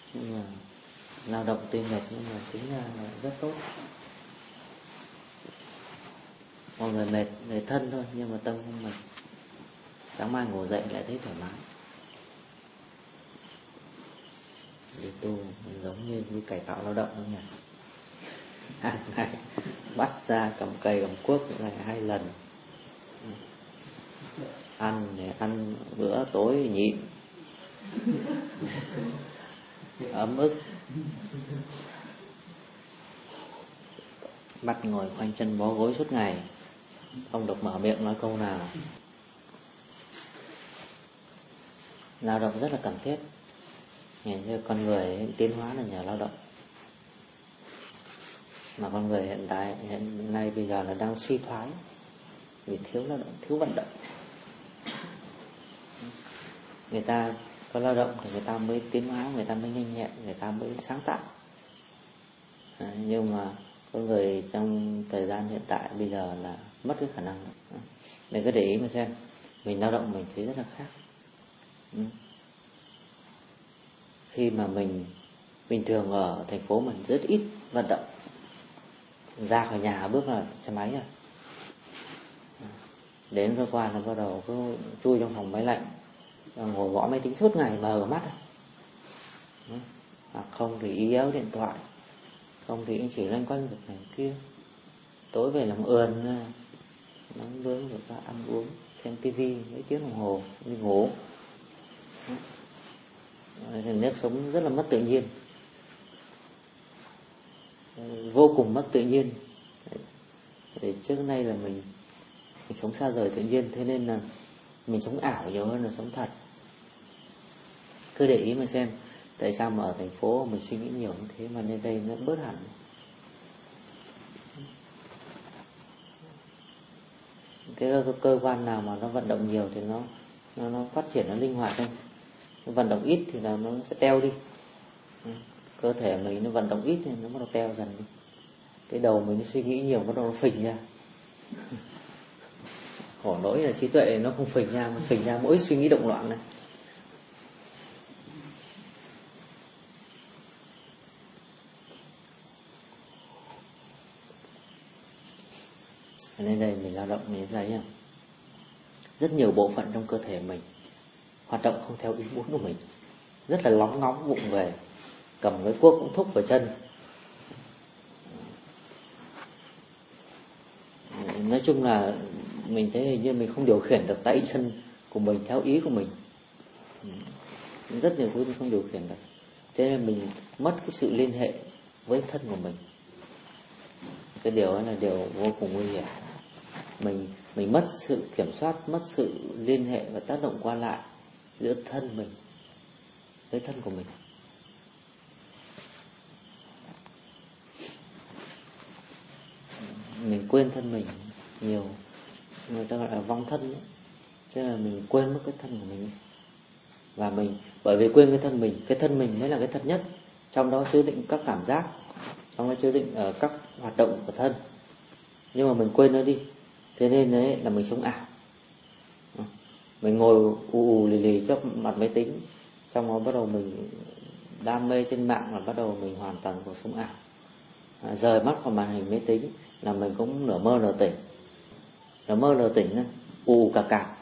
Nhưng mà lao động tuy mệt nhưng mà tính ra là rất tốt. Mọi người mệt về thân thôi nhưng mà tâm không mệt. Sáng mai ngủ dậy lại thấy thoải mái. Đi tu giống như đi cải tạo lao động không nhỉ? Hàng ngày bắt ra cầm cây cầm cuốc này 2 lần. Ăn để ăn bữa tối nhịn, ấm ức. Bắt ngồi khoanh chân bó gối suốt ngày, không được mở miệng nói câu nào. Lao động rất là cần thiết. Ngày xưa con người tiến hóa là nhờ lao động. Mà con người hiện nay bây giờ là đang suy thoái vì thiếu lao động, thiếu vận động. Người ta có lao động thì người ta mới tiến hóa, người ta mới nhanh nhẹn, người ta mới sáng tạo. Nhưng mà con người trong thời gian hiện tại bây giờ là mất cái khả năng đó. Mình cứ để ý mà xem, mình lao động mình thấy rất là khác. Khi mà mình bình thường ở thành phố mình rất ít vận động, ra khỏi nhà bước vào xe máy rồi, đến cơ quan là bắt đầu cứ chui trong phòng máy lạnh, ngồi gõ máy tính suốt ngày mờ mắt. Hoặc không thì ý éo điện thoại, không thì chỉ loanh quanh việc này kia. Tối về làm ườn, nắng vướng rồi ta ăn uống, xem tivi mấy tiếng đồng hồ đi ngủ. Nếp sống rất là mất tự nhiên, vô cùng mất tự nhiên. Thì trước nay là mình sống xa rời tự nhiên, thế nên là mình sống ảo nhiều hơn là sống thật. Cứ để ý mà xem, tại sao mà ở thành phố mình suy nghĩ nhiều như thế mà lên đây nó bớt hẳn. Cái cơ quan nào mà nó vận động nhiều thì nó phát triển, nó linh hoạt hơn. Vận động ít thì là nó sẽ teo đi. Cơ thể mình nó vận động ít thì nó bắt đầu teo dần đi. Cái đầu mình nó suy nghĩ nhiều bắt đầu nó phình ra. Khổ nỗi là trí tuệ nó không phình ra, mà phình ra mỗi suy nghĩ động loạn này. Nên đây mình lao động mình thấy không? Rất nhiều bộ phận trong cơ thể mình hoạt động không theo ý muốn của mình, rất là lóng ngóng vụng về, cầm cái cuốc cũng thúc vào chân. Nói chung là mình thấy hình như mình không điều khiển được tay chân của mình theo ý của mình. Rất nhiều thứ mình không điều khiển được. Thế nên mình mất cái sự liên hệ với thân của mình. Cái điều đó là điều vô cùng nguy hiểm. Mình mất sự kiểm soát, mất sự liên hệ và tác động qua lại giữa thân mình với thân của mình. Mình quên thân mình nhiều, người ta gọi là vong thân ấy. Thế là mình quên mất cái thân của mình. Và mình bởi vì quên cái thân mình mới là cái thật nhất. Trong đó chứa đựng các cảm giác, trong đó chứa đựng các hoạt động của thân. Nhưng mà mình quên nó đi, thế nên đấy là mình sống ảo. Mình ngồi ù lì lì trước mặt máy tính, xong rồi bắt đầu mình đam mê trên mạng, là bắt đầu mình hoàn toàn cuộc sống ảo. Rời mắt khỏi màn hình máy tính là mình cũng nửa mơ nửa tỉnh. Nửa mơ nửa tỉnh ù cà cà.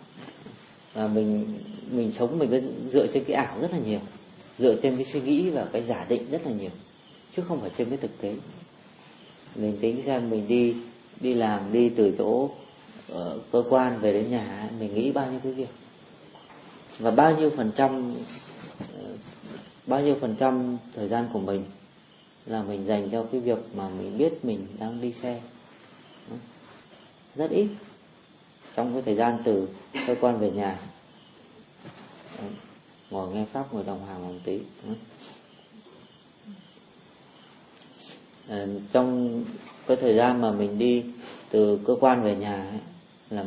Mình sống mình cứ dựa trên cái ảo rất là nhiều, dựa trên cái suy nghĩ và cái giả định rất là nhiều, chứ không phải trên cái thực tế. Mình tính xem mình đi làm, đi từ chỗ cơ quan về đến nhà, mình nghĩ bao nhiêu cái việc và bao nhiêu phần trăm thời gian của mình là mình dành cho cái việc mà mình biết mình đang đi xe. Rất ít. Trong cái thời gian từ cơ quan về nhà, ngồi nghe pháp, ngồi đồng hàng một tí. Trong cái thời gian mà mình đi từ cơ quan về nhà ấy, là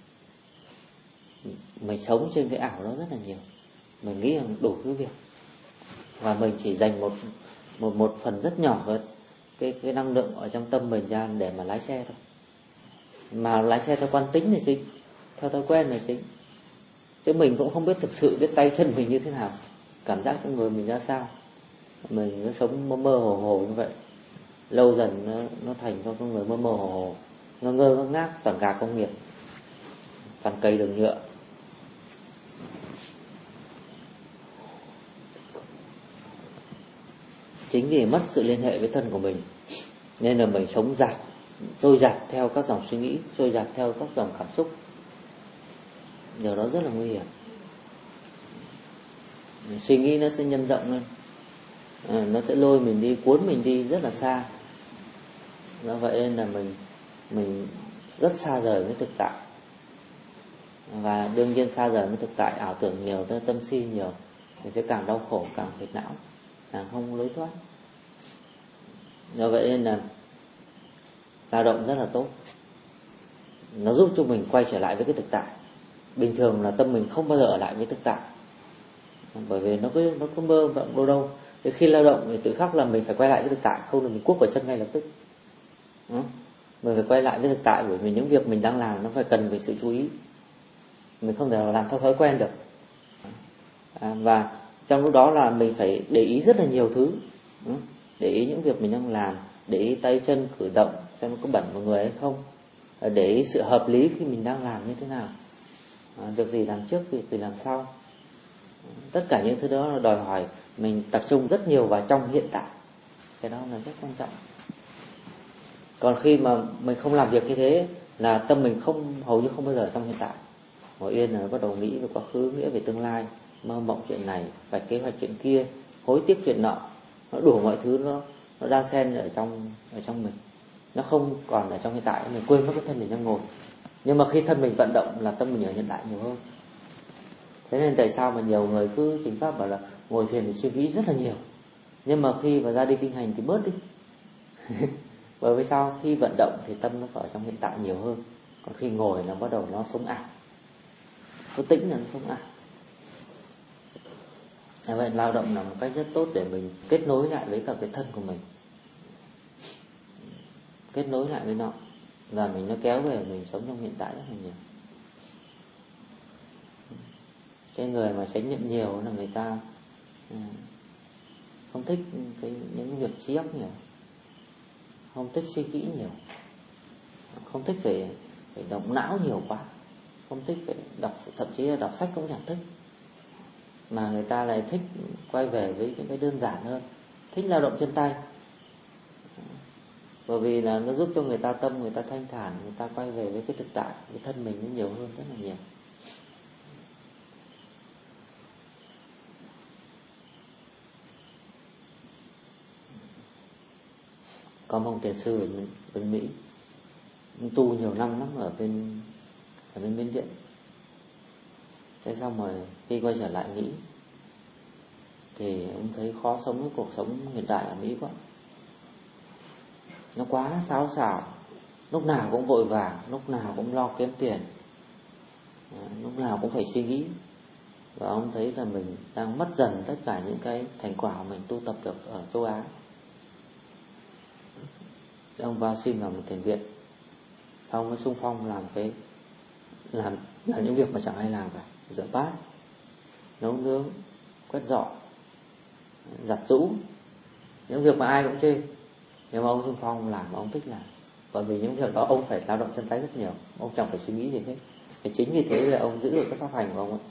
mình sống trên cái ảo đó rất là nhiều. Mình nghĩ rằng đủ cái việc, và mình chỉ dành một phần rất nhỏ cái năng lượng ở trong tâm mình ra để mà lái xe thôi. Mà lái xe theo quán tính là chính, theo thói quen là chính, chứ mình cũng không biết thực sự biết tay chân mình như thế nào, cảm giác trong người mình ra sao. Mình cứ sống mơ mơ hồ hồ như vậy, lâu dần nó thành cho con người mơ mơ hồ hồ, ngơ ngơ ngác ngác, toàn gà công nghiệp, toàn cây đường nhựa. Chính vì mất sự liên hệ với thân của mình nên là mình sống dạt, trôi dạt theo các dòng suy nghĩ, trôi dạt theo các dòng cảm xúc. Điều đó rất là nguy hiểm. Suy nghĩ nó sẽ nhân rộng lên, nó sẽ lôi mình đi, cuốn mình đi rất là xa. Do vậy nên là mình rất xa rời với thực tại. Và đương nhiên xa rời với thực tại, ảo tưởng nhiều, tâm si nhiều, thì sẽ càng đau khổ, càng phiền não, càng không lối thoát. Do vậy nên là lao động rất là tốt, nó giúp cho mình quay trở lại với cái thực tại. Bình thường là tâm mình không bao giờ ở lại với thực tại, bởi vì nó cứ mơ mộng đâu. Thì khi lao động thì tự khắc là mình phải quay lại với thực tại, không là mình cuốc vào chân ngay lập tức. Mình phải quay lại với thực tại, bởi vì những việc mình đang làm nó phải cần về sự chú ý, mình không thể làm theo thói quen được. Và trong lúc đó là mình phải để ý rất là nhiều thứ, để ý những việc mình đang làm, để ý tay chân cử động xem nó có bẩn vào người hay không, để ý sự hợp lý khi mình đang làm như thế nào, việc gì làm trước, việc gì làm sau. Tất cả những thứ đó đòi hỏi mình tập trung rất nhiều vào trong hiện tại, cái đó là rất quan trọng. Còn khi mà mình không làm việc như thế là tâm mình hầu như không bao giờ trong hiện tại, ngồi yên là bắt đầu nghĩ về quá khứ, nghĩa về tương lai, mơ mộng chuyện này, vạch kế hoạch chuyện kia, hối tiếc chuyện nọ, nó đủ mọi thứ, nó đan xen ở trong mình, nó không còn ở trong hiện tại. Mình quên mất cái thân mình đang ngồi. Nhưng mà khi thân mình vận động là tâm mình ở hiện tại nhiều hơn. Thế nên tại sao mà nhiều người cứ chính pháp bảo là ngồi thiền thì suy nghĩ rất là nhiều, nhưng mà khi mà ra đi kinh hành thì bớt đi. Bởi vì sao? Khi vận động thì tâm nó ở trong hiện tại nhiều hơn, còn khi ngồi là bắt đầu nó sống ảo, có tĩnh là nó sống ảo. Vậy lao động là một cách rất tốt để mình kết nối lại với cả cái thân của mình, kết nối lại với nó, và nó kéo về mình sống trong hiện tại rất là nhiều. Cái người mà chánh niệm nhiều là người ta không thích những việc trí óc nhiều, không thích suy nghĩ nhiều, không thích phải động não nhiều quá, không thích phải đọc, thậm chí là đọc sách cũng chẳng thích, mà người ta lại thích quay về với những cái đơn giản hơn, thích lao động chân tay. Bởi vì là nó giúp cho người ta tâm người ta thanh thản, người ta quay về với cái thực tại, cái thân mình nó nhiều hơn rất là nhiều. Có một thiền sư ở bên Mỹ, tu nhiều năm lắm ở bên Miến Điện. Thế xong rồi khi quay trở lại Mỹ thì ông thấy khó sống với cuộc sống hiện đại ở Mỹ quá. Nó quá xáo xảo, lúc nào cũng vội vàng, lúc nào cũng lo kiếm tiền, lúc nào cũng phải suy nghĩ. Và ông thấy là mình đang mất dần tất cả những cái thành quả mà mình tu tập được ở châu Á. Ông vào xin vào một thiền viện, ông mới xung phong làm những việc mà chẳng ai làm cả, rửa bát, nấu nướng, quét dọn, giặt giũ, những việc mà ai cũng chê, nhưng mà ông xung phong làm mà ông thích làm. Bởi vì những việc đó ông phải lao động chân tay rất nhiều, ông chẳng phải suy nghĩ gì hết. Thì chính vì thế là ông giữ được cái pháp hành của ông ấy.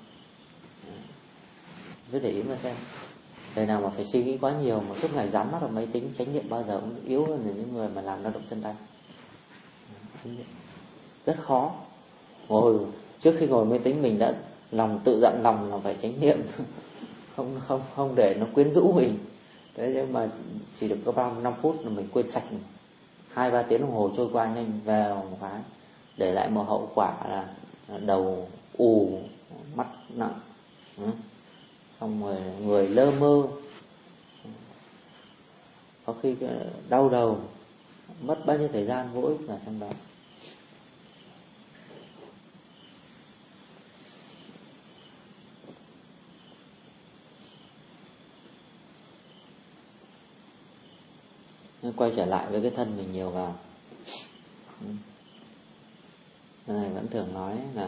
Cứ để ý mà xem, người nào mà phải suy nghĩ quá nhiều mà suốt ngày dán mắt vào máy tính, chánh niệm bao giờ cũng yếu hơn những người mà làm lao động chân tay. Rất khó. Trước khi ngồi máy tính mình đã tự dặn lòng là phải chánh niệm, không để nó quyến rũ mình. Đấy, nhưng mà chỉ được có 5 phút là mình quên sạch. 2-3 tiếng đồng hồ trôi qua nhanh, vào một cái để lại một hậu quả là đầu ù, mắt nặng, xong rồi người lơ mơ, có khi đau đầu, mất bao nhiêu thời gian vô ích vào trong đó. Nên quay trở lại với cái thân mình nhiều vào. Này vẫn thường nói là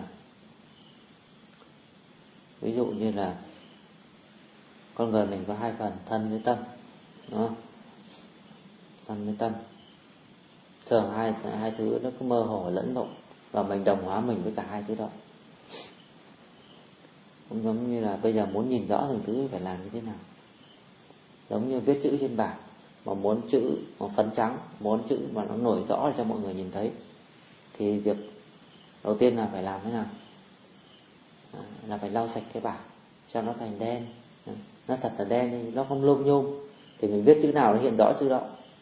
ví dụ như là con người mình có 2 phần, thân với tâm. đúng không? Thân với tâm thường hai thứ nó cứ mơ hồ lẫn lộn, và mình đồng hóa mình với cả hai thứ đó. Cũng giống như là bây giờ muốn nhìn rõ từng thứ phải làm như thế nào. Giống như viết chữ trên bảng, mà muốn chữ mà phấn trắng, muốn chữ mà nó nổi rõ để cho mọi người nhìn thấy, thì việc đầu tiên là phải làm thế nào? Là phải lau sạch cái bảng cho nó thành đen. Nó thật là đen đi, nó không lông nhôm, thì mình viết chữ nào nó hiện rõ chữ đó.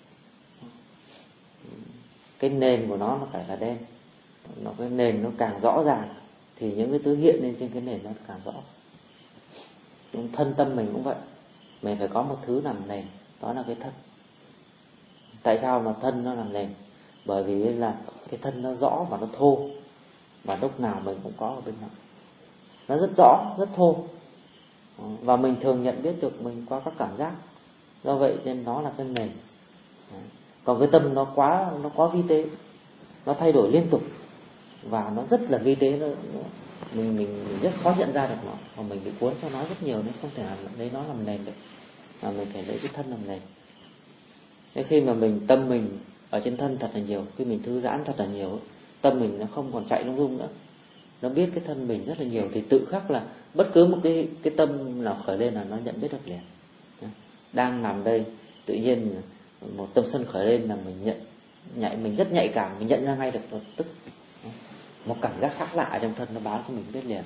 Cái nền của nó phải là đen. Cái nền nó càng rõ ràng thì những cái thứ hiện lên trên cái nền nó càng rõ. Thân tâm mình cũng vậy, mình phải có một thứ làm nền, đó là cái thân. Tại sao mà thân nó làm nền? Bởi vì là cái thân nó rõ và nó thô, và lúc nào mình cũng có ở bên trong. Nó rất rõ, rất thô, và mình thường nhận biết được mình qua các cảm giác. Do vậy nên nó là cái nền. Còn cái tâm nó quá vi tế, nó thay đổi liên tục, và nó rất là vi tế, mình rất khó nhận ra được nó, và mình bị cuốn cho nó rất nhiều, nên không thể lấy nó làm nền được, mà mình phải lấy cái thân làm nền. Thế khi mà tâm mình ở trên thân thật là nhiều, khi mình thư giãn thật là nhiều, tâm mình nó không còn chạy lung tung nữa, nó biết cái thân mình rất là nhiều, thì tự khắc là bất cứ một cái tâm nào khởi lên là nó nhận biết được liền. Đang nằm đây tự nhiên một tâm sân khởi lên là mình rất nhạy cảm, mình nhận ra ngay được, tức một cảm giác khác lạ trong thân nó báo cho mình biết liền.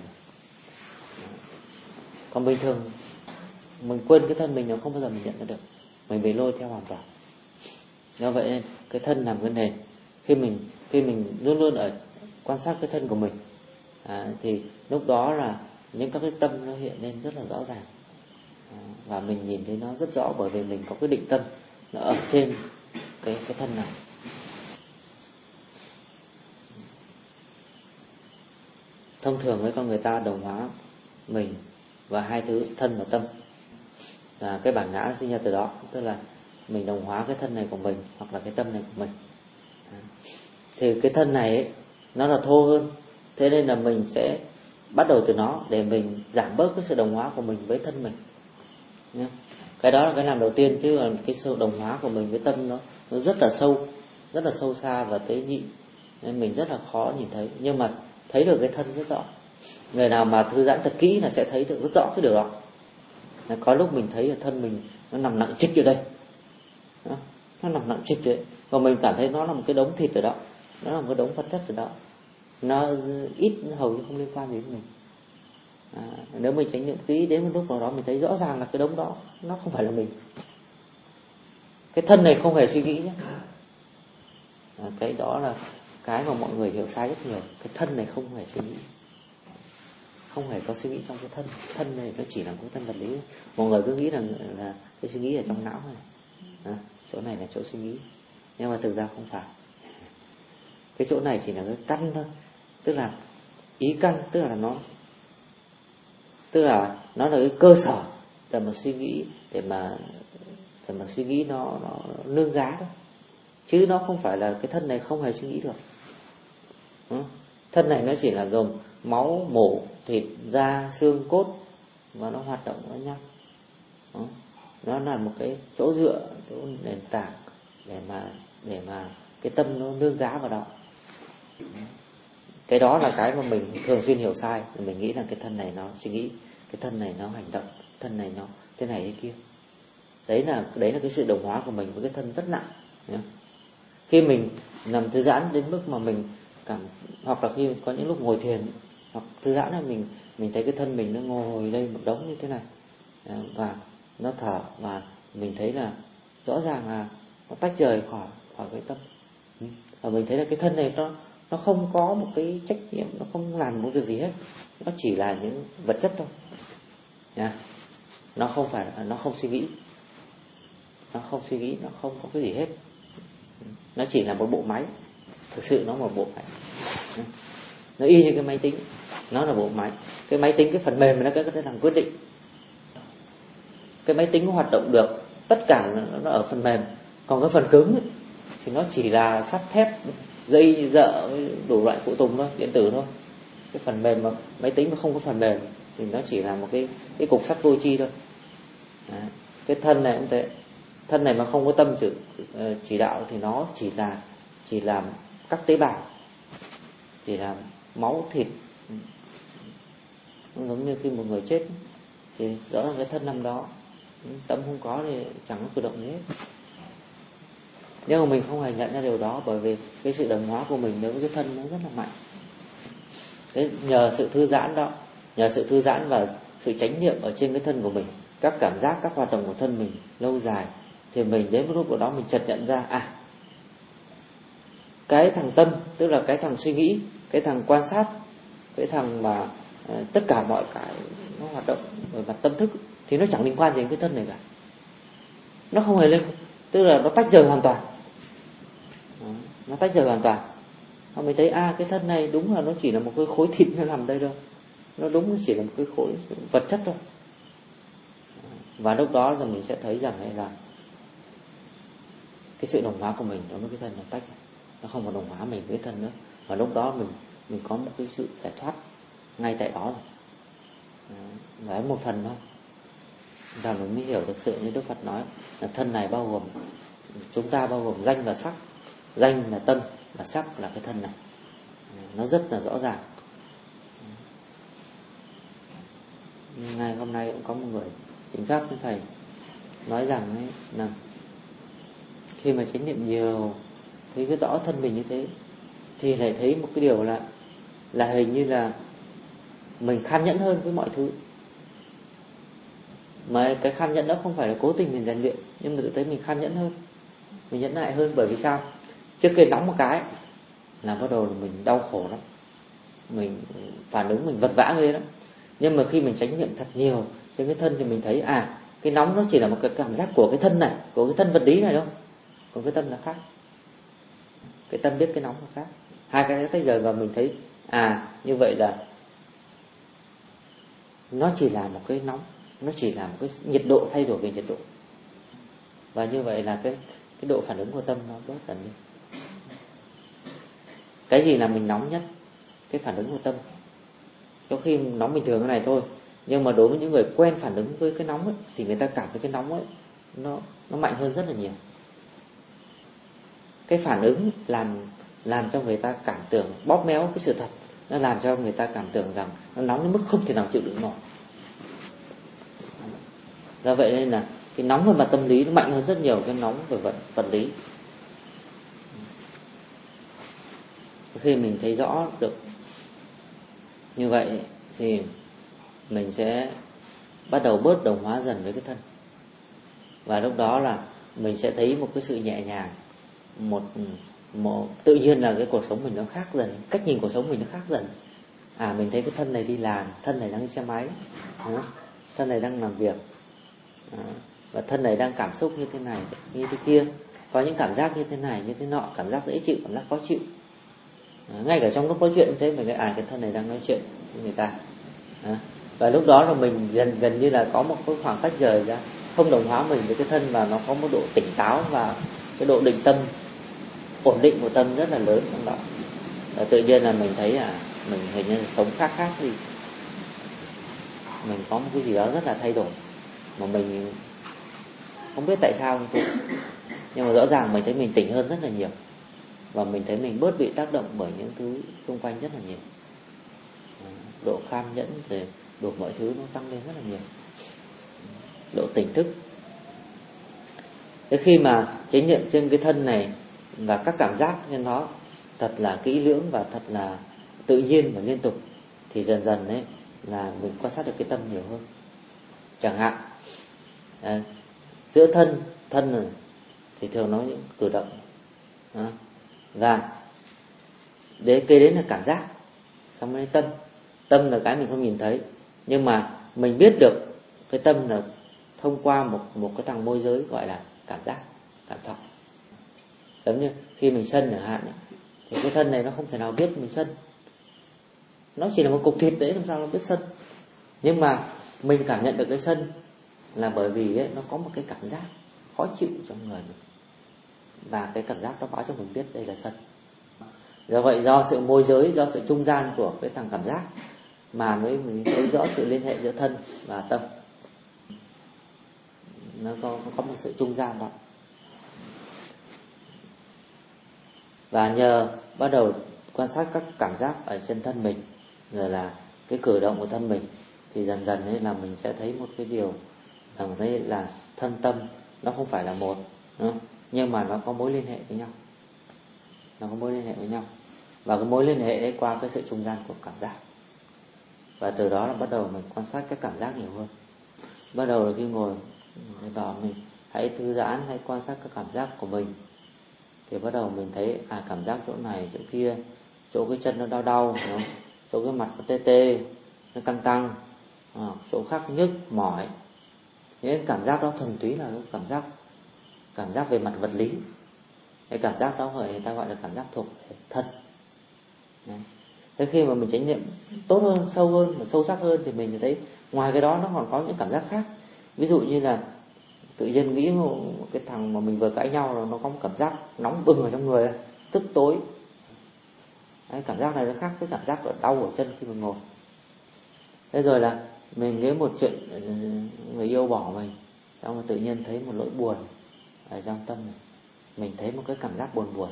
Còn bình thường mình quên cái thân mình, nó không bao giờ mình nhận ra được, mình bị lôi theo hoàn toàn. Do vậy nên cái thân làm cái nền. Khi mình luôn luôn ở quan sát cái thân của mình, thì lúc đó là những các cái tâm nó hiện lên rất là rõ ràng, và mình nhìn thấy nó rất rõ, bởi vì mình có cái định tâm nó ở trên cái thân này. Thông thường với con người ta đồng hóa mình và hai thứ thân và tâm, là cái bản ngã sinh ra từ đó, tức là mình đồng hóa cái thân này của mình hoặc là cái tâm này của mình. Thì cái thân này ấy, nó là thô hơn, thế nên là mình sẽ bắt đầu từ nó để mình giảm bớt cái sự đồng hóa của mình với thân mình. Cái đó là cái làm đầu tiên, chứ là cái sự đồng hóa của mình với tâm nó rất là sâu xa và tế nhị, nên mình rất là khó nhìn thấy. Nhưng mà thấy được cái thân rất rõ. Người nào mà thư giãn thật kỹ là sẽ thấy được rất rõ cái điều đó. Có lúc mình thấy ở thân mình nó nằm nặng trịch ở đây, nó nằm nặng trịch đấy, và mình cảm thấy nó là một cái đống thịt ở đó, nó là một cái đống vật chất ở đó, nó ít, hầu như không liên quan gì đến mình. Nếu mình tránh niệm kỹ, đến một lúc nào đó mình thấy rõ ràng là cái đống đó nó không phải là mình. Cái thân này không hề suy nghĩ nhé. Cái đó là cái mà mọi người hiểu sai rất nhiều. Cái thân này không hề suy nghĩ, không hề có suy nghĩ trong cái thân. Thân này nó chỉ là cái thân vật lý. Mọi người cứ nghĩ là cái suy nghĩ ở trong não này, chỗ này là chỗ suy nghĩ, nhưng mà thực ra không phải. Cái chỗ này chỉ là cái căn thôi, tức là ý căn, tức là nó là cái cơ sở để mà suy nghĩ, để mà suy nghĩ nó nương gá đó, chứ nó không phải là cái thân này không hề suy nghĩ được. Thân này nó chỉ là gồm máu, mổ, thịt, da, xương, cốt, và nó hoạt động với nhau. Nó là một cái chỗ dựa, chỗ nền tảng để mà cái tâm nó nương gá vào đó. Cái đó là cái mà mình thường xuyên hiểu sai. Mình nghĩ là cái thân này nó suy nghĩ, cái thân này nó hành động, thân này nó thế này thế kia. Đấy là cái sự đồng hóa của mình với cái thân rất nặng. Khi mình nằm thư giãn đến mức mà mình hoặc là khi có những lúc ngồi thiền hoặc thư giãn là mình thấy cái thân mình nó ngồi đây một đống như thế này, và nó thở, và mình thấy là rõ ràng là nó tách rời khỏi cái tâm. Và mình thấy là cái thân này nó không có một cái trách nhiệm, nó không làm một việc gì hết, nó chỉ là những vật chất thôi. Nó không phải, nó không suy nghĩ, nó không có cái gì hết. Nó chỉ là một bộ máy. Thực sự nó là một bộ máy. Nó y như cái máy tính, nó là bộ máy. Cái máy tính, cái phần mềm nó có thể làm quyết định. Cái máy tính hoạt động được, tất cả nó ở phần mềm. Còn cái phần cứng ấy, thì nó chỉ là sắt thép, dây dợ, đủ loại phụ tùng thôi, điện tử thôi. Cái phần mềm mà máy tính mà không có phần mềm thì nó chỉ là một cái cục sắt vô tri thôi. Cái thân này cũng thế. Thân này mà không có tâm chỉ đạo thì nó chỉ làm các tế bào, chỉ là máu thịt. Giống như khi một người chết thì rõ ràng cái thân nằm đó, tâm không có thì chẳng có cử động gì hết. Nhưng mà mình không hề nhận ra điều đó, bởi vì cái sự đồng hóa của mình đối với cái thân nó rất là mạnh. Thế nhờ sự thư giãn đó, nhờ sự thư giãn và sự chánh niệm ở trên cái thân của mình, các cảm giác, các hoạt động của thân mình lâu dài, thì mình đến một lúc đó mình chợt nhận ra cái thằng tâm, tức là cái thằng suy nghĩ, cái thằng quan sát, cái thằng mà tất cả mọi cái nó hoạt động về mặt tâm thức thì nó chẳng liên quan đến cái thân này cả. Nó không hề liên, tức là nó tách rời hoàn toàn. Nó tách rời hoàn toàn. Họ mới thấy cái thân này đúng là nó chỉ là một cái khối thịt nó nằm đây thôi. Nó đúng nó chỉ là một cái khối vật chất thôi. Và lúc đó là mình sẽ thấy rằng là cái sự đồng hóa của mình đối với cái thân nó tách ra. Nó không còn đồng hóa mình với thân nữa. Và lúc đó mình có một cái sự giải thoát ngay tại đó rồi. Đấy, một phần thôi. Và mình mới hiểu thực sự như Đức Phật nói là thân này bao gồm, chúng ta bao gồm danh và sắc. Danh là tâm và sắc là cái thân này. Nó rất là rõ ràng. Ngày hôm nay cũng có một người chính pháp với thầy nói rằng ấy, là khi mà chánh niệm nhiều, thấy cái rõ thân mình như thế, thì lại thấy một cái điều là hình như là mình khan nhẫn hơn với mọi thứ. Mà cái khan nhẫn đó không phải là cố tình mình rèn luyện, nhưng mà tự thấy mình khan nhẫn hơn, mình nhẫn nại hơn. Bởi vì sao? Trước kia nóng một cái là bắt đầu là mình đau khổ lắm, mình phản ứng, mình vật vã ghê lắm. Nhưng mà khi mình chánh niệm thật nhiều trên cái thân thì mình thấy cái nóng nó chỉ là một cái cảm giác của cái thân này, của cái thân vật lý này thôi. Còn cái tâm là khác. Cái tâm biết cái nóng là khác. Hai cái tách rời và mình thấy như vậy là nó chỉ là một cái nóng, nó chỉ là một cái nhiệt độ, thay đổi về nhiệt độ. Và như vậy là cái độ phản ứng của tâm nó bớt dần đi. Cái gì là mình nóng nhất? Cái phản ứng của tâm. Có khi nóng bình thường cái này thôi, nhưng mà đối với những người quen phản ứng với cái nóng ấy, thì người ta cảm thấy cái nóng ấy nó mạnh hơn rất là nhiều. Cái phản ứng làm cho người ta cảm tưởng bóp méo cái sự thật. Nó làm cho người ta cảm tưởng rằng nó nóng đến mức không thể nào chịu đựng nổi. Do vậy nên là cái nóng về mặt tâm lý nó mạnh hơn rất nhiều cái nóng về vật lý. Khi mình thấy rõ được như vậy thì mình sẽ bắt đầu bớt đồng hóa dần với cái thân. Và lúc đó là mình sẽ thấy một cái sự nhẹ nhàng, một tự nhiên là cái cuộc sống mình nó khác dần, cách nhìn cuộc sống mình nó khác dần. Mình thấy cái thân này đi làm, thân này đang đi xe máy, thân này đang làm việc, và thân này đang cảm xúc như thế này, như thế kia, có những cảm giác như thế này, như thế nọ, cảm giác dễ chịu, cảm giác khó chịu. Ngay cả trong lúc nói chuyện thế mình cái thân này đang nói chuyện với người ta. Và lúc đó là mình gần như là có một cái khoảng cách rời ra, không đồng hóa mình với cái thân, và nó có một độ tỉnh táo và cái độ định tâm, ổn định của tâm rất là lớn trong đó. Và tự nhiên là mình thấy mình hình như sống khác đi, mình có một cái gì đó rất là thay đổi mà mình không biết tại sao như thế. Nhưng mà rõ ràng mình thấy mình tỉnh hơn rất là nhiều, và mình thấy mình bớt bị tác động bởi những thứ xung quanh rất là nhiều. Độ khan nhẫn rồi đủ mọi thứ nó tăng lên rất là nhiều. Độ tỉnh thức. Thế khi mà chánh niệm trên cái thân này và các cảm giác trên nó thật là kỹ lưỡng và thật là tự nhiên và liên tục, thì dần dần đấy là mình quan sát được cái tâm nhiều hơn. Chẳng hạn giữa thân này thì thường nói những cử động, và cái đấy là cảm giác. Xong rồi tâm là cái mình không nhìn thấy, nhưng mà mình biết được cái tâm là thông qua một cái thằng môi giới gọi là cảm giác, cảm thọ. Giống như khi mình sân chẳng hạn, thì cái thân này nó không thể nào biết mình sân, nó chỉ là một cục thịt đấy, làm sao nó biết sân. Nhưng mà mình cảm nhận được cái sân là bởi vì ấy, nó có một cái cảm giác khó chịu trong người mình, và cái cảm giác đó báo cho mình biết đây là sân. Do vậy, do sự môi giới, do sự trung gian của cái thằng cảm giác mà mình thấy rõ sự liên hệ giữa thân và tâm. nó có một sự trung gian đó. Và nhờ bắt đầu quan sát các cảm giác ở trên thân mình, rồi là cái cử động của thân mình, thì dần dần ấy là mình sẽ thấy một cái điều rằng đây là thân tâm nó không phải là một, nhưng mà nó có mối liên hệ với nhau. Nó có mối liên hệ với nhau. Và cái mối liên hệ ấy qua cái sự trung gian của cảm giác. Và từ đó là bắt đầu mình quan sát các cảm giác nhiều hơn. Bắt đầu là khi ngồi vào mình hãy thư giãn, hãy quan sát các cảm giác của mình. Thì bắt đầu mình thấy cảm giác chỗ này, chỗ kia, chỗ cái chân nó đau đau, chỗ cái mặt nó tê tê, nó căng căng, chỗ khác nhức, mỏi. Những cảm giác đó thuần túy là cảm giác về mặt vật lý. Cái cảm giác đó người ta gọi là cảm giác thuộc về thân. Thế khi mà mình chánh niệm tốt hơn, sâu hơn, sâu sắc hơn, thì mình thấy ngoài cái đó nó còn có những cảm giác khác. Ví dụ như là tự nhiên nghĩ một cái thằng mà mình vừa cãi nhau là nó có một cảm giác nóng bừng ở trong người, tức tối. Đấy, cảm giác này nó khác với cảm giác đau ở chân khi mình ngồi. Thế rồi là mình nghĩ một chuyện người yêu bỏ mình, xong rồi tự nhiên thấy một nỗi buồn ở trong tâm này. Mình thấy một cái cảm giác buồn buồn.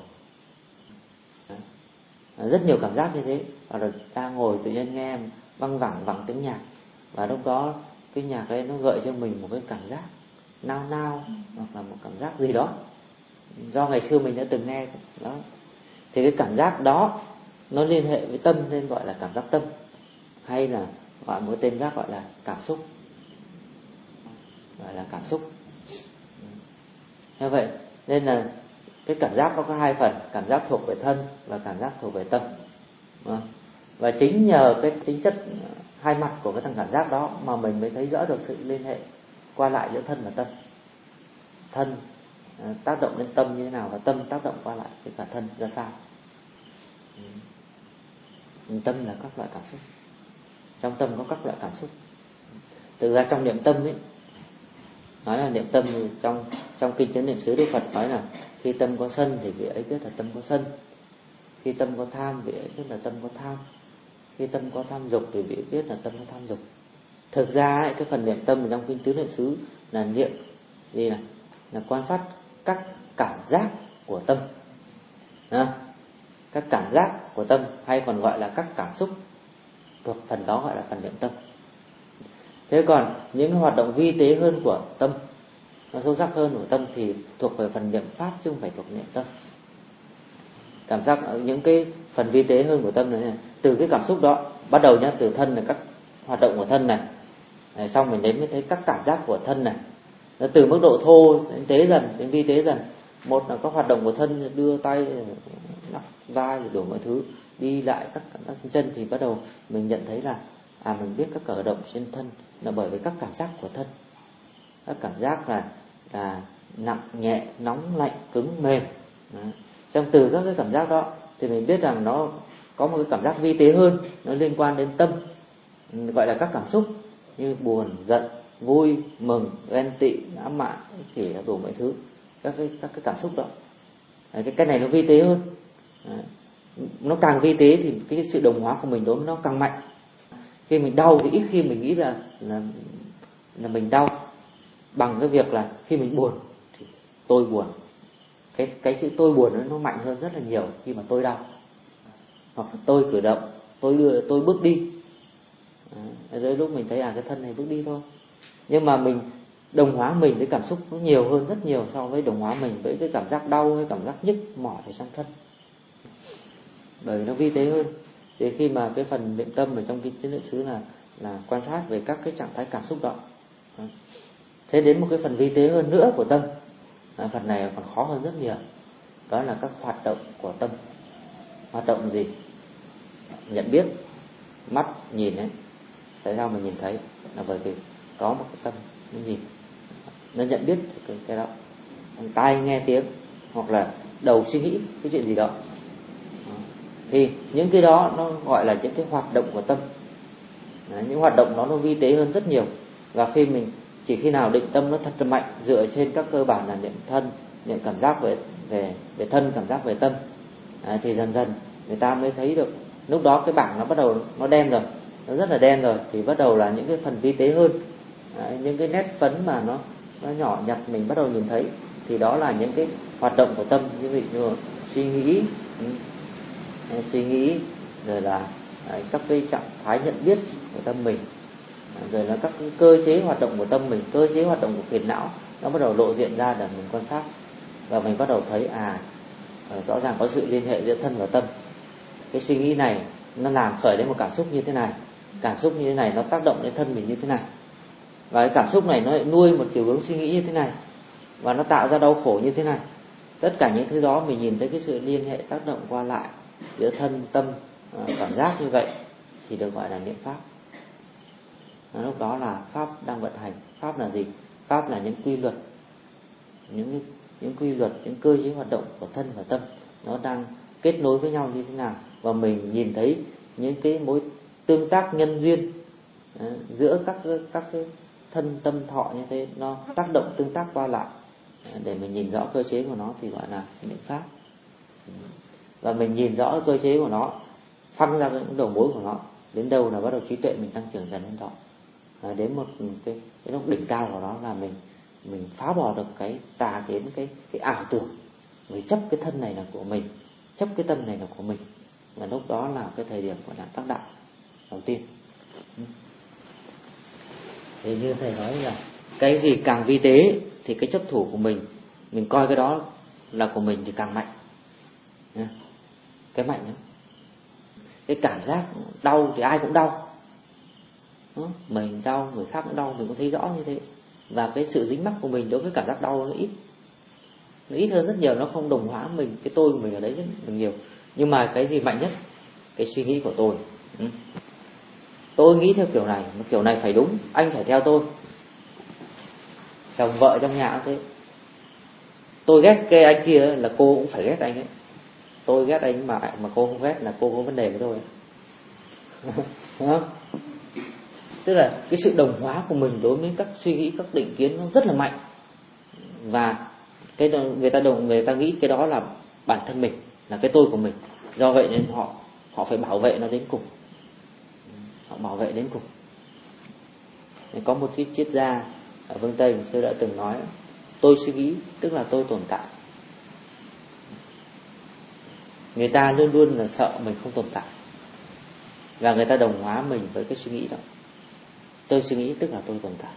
Đấy. Rất nhiều cảm giác như thế. Và rồi đang ngồi tự nhiên nghe văng vẳng tiếng nhạc, và lúc đó cái nhạc ấy nó gợi cho mình một cái cảm giác nao nao, hoặc là một cảm giác gì đó do ngày xưa mình đã từng nghe đó. Thì cái cảm giác đó nó liên hệ với tâm nên gọi là cảm giác tâm, hay là gọi một tên khác gọi là cảm xúc. Gọi là cảm xúc. Như vậy nên là cái cảm giác nó có hai phần, cảm giác thuộc về thân và cảm giác thuộc về tâm. Và chính nhờ cái tính chất hai mặt của cái thằng cảm giác đó mà mình mới thấy rõ được sự liên hệ qua lại giữa thân và tâm. Thân tác động đến tâm như thế nào, và tâm tác động qua lại với cả thân ra sao. Tâm là các loại cảm xúc. Trong tâm có các loại cảm xúc. Thực ra trong niệm tâm ấy, nói là niệm tâm thì trong kinh Chánh Niệm xứ Đức Phật nói là khi tâm có sân thì vị ấy biết là tâm có sân. Khi tâm có tham vị ấy biết là tâm có tham. Khi tâm có tham dục thì vị ấy biết là tâm có tham dục. Thực ra ấy, cái phần niệm tâm trong kinh Tứ Niệm xứ là niệm gì này? Là quan sát các cảm giác của tâm. Các cảm giác của tâm, hay còn gọi là các cảm xúc, thuộc phần đó gọi là phần niệm tâm. Thế còn những hoạt động vi tế hơn của tâm, nó sâu sắc hơn của tâm thì thuộc về phần niệm pháp, chứ không phải thuộc niệm tâm. Cảm giác những cái phần vi tế hơn của tâm này, từ cái cảm xúc đó bắt đầu nhá, từ thân là các hoạt động của thân này, xong mình đến mới thấy các cảm giác của thân này. Nó từ mức độ thô đến tế dần, đến vi tế dần. Một là các hoạt động của thân, đưa tay, nắp vai, đổ mọi thứ, đi lại các cảm giác trên chân, thì bắt đầu mình nhận thấy là mình biết các cử động trên thân là bởi vì các cảm giác của thân. Các cảm giác là nặng, nhẹ, nóng, lạnh, cứng, mềm. Trong từ các cái cảm giác đó thì mình biết rằng nó có một cái cảm giác vi tế hơn, nó liên quan đến tâm, gọi là các cảm xúc như buồn, giận, vui, mừng, ghen tị, ám mạn, thì đủ mọi thứ, các cái cảm xúc đó. Cái này nó vi tế hơn. Nó càng vi tế thì cái sự đồng hóa của mình đối với nó càng mạnh. Khi mình đau thì ít khi mình nghĩ là mình đau, bằng cái việc là khi mình buồn thì tôi buồn. Cái chữ tôi buồn nó mạnh hơn rất là nhiều khi mà tôi đau. Hoặc là tôi cử động, tôi bước đi. Đôi lúc mình thấy cái thân này bước đi thôi. Nhưng mà mình đồng hóa mình với cảm xúc nó nhiều hơn rất nhiều so với đồng hóa mình với cái cảm giác đau hay cảm giác nhức mỏi ở trong thân. Bởi vì nó vi tế hơn. Thì khi mà cái phần niệm tâm ở trong kinh Chánh Niệm xứ là quan sát về các cái trạng thái cảm xúc đó. Thế đến một cái phần vi tế hơn nữa của tâm, phần này còn khó hơn rất nhiều. Đó là các hoạt động của tâm. Hoạt động gì? Nhận biết. Mắt nhìn ấy, tại sao mình nhìn thấy? Là bởi vì có một cái tâm nó nhìn, nó nhận biết cái đó. Tai nghe tiếng, hoặc là đầu suy nghĩ cái chuyện gì đó. Thì những cái đó nó gọi là những cái hoạt động của tâm. Những hoạt động đó nó vi tế hơn rất nhiều. Và chỉ khi nào định tâm nó thật là mạnh, dựa trên các cơ bản là niệm thân, niệm cảm giác về thân, cảm giác về tâm, thì dần dần người ta mới thấy được. Lúc đó cái bảng nó bắt đầu nó đen rồi, nó rất là đen rồi, thì bắt đầu là những cái phần vi tế hơn, những cái nét phấn mà nó nhỏ nhặt mình bắt đầu nhìn thấy, thì đó là những cái hoạt động của tâm, như vị như suy nghĩ, rồi là các cái trạng thái nhận biết của tâm mình, rồi là các cái cơ chế hoạt động của tâm mình, cơ chế hoạt động của phiền não nó bắt đầu lộ diện ra để mình quan sát, và mình bắt đầu thấy rõ ràng có sự liên hệ giữa thân và tâm. Cái suy nghĩ này nó làm khởi lên một cảm xúc như thế này, cảm xúc như thế này nó tác động đến thân mình như thế này, và cái cảm xúc này nó lại nuôi một kiểu hướng suy nghĩ như thế này, và nó tạo ra đau khổ như thế này. Tất cả những thứ đó mình nhìn thấy cái sự liên hệ tác động qua lại giữa thân tâm, cảm giác như vậy thì được gọi là niệm pháp. Lúc đó là pháp đang vận hành. Pháp là gì? Pháp là những quy luật, những quy luật, những cơ chế hoạt động của thân và tâm nó đang kết nối với nhau như thế nào, và mình nhìn thấy những cái mối tương tác nhân duyên giữa các cái thân tâm thọ như thế, nó tác động tương tác qua lại để mình nhìn rõ cơ chế của nó thì gọi là niệm pháp. Và mình nhìn rõ cơ chế của nó, phăng ra những đầu mối của nó, đến đâu là bắt đầu trí tuệ mình tăng trưởng dần lên đó. Đến một cái lúc đỉnh cao của nó là mình phá bỏ được cái tà kiến, cái ảo tưởng vì chấp cái thân này là của mình, chấp cái tâm này là của mình. Và lúc đó là cái thời điểm gọi là đắc đạo đầu tiên. Thì như thầy nói là cái gì càng vi tế thì cái chấp thủ của mình coi cái đó là của mình thì càng mạnh. Cái mạnh đó. Cái cảm giác đau thì ai cũng đau, mình đau, người khác cũng đau, mình cũng thấy rõ như thế. Và cái sự dính mắc của mình đối với cảm giác đau nó ít hơn rất nhiều, nó không đồng hóa mình, cái tôi của mình ở đấy rất nhiều. Nhưng mà cái gì mạnh nhất? Cái suy nghĩ của tôi. Tôi nghĩ theo kiểu này, mà kiểu này phải đúng, anh phải theo tôi. Chồng vợ trong nhà cũng thế. Tôi ghét cái anh kia là cô cũng phải ghét anh ấy. Tôi ghét anh mà cô không ghét là cô có vấn đề với tôi. Đúng không? Tức là cái sự đồng hóa của mình đối với các suy nghĩ, các định kiến nó rất là mạnh. Và cái người ta nghĩ cái đó là bản thân mình, là cái tôi của mình. Do vậy nên họ phải bảo vệ nó đến cùng. Họ bảo vệ đến cùng. Có một triết gia ở phương Tây xưa đã từng nói, tôi suy nghĩ tức là tôi tồn tại. Người ta luôn luôn là sợ mình không tồn tại, và người ta đồng hóa mình với cái suy nghĩ đó. Tôi suy nghĩ tức là tôi tồn tại.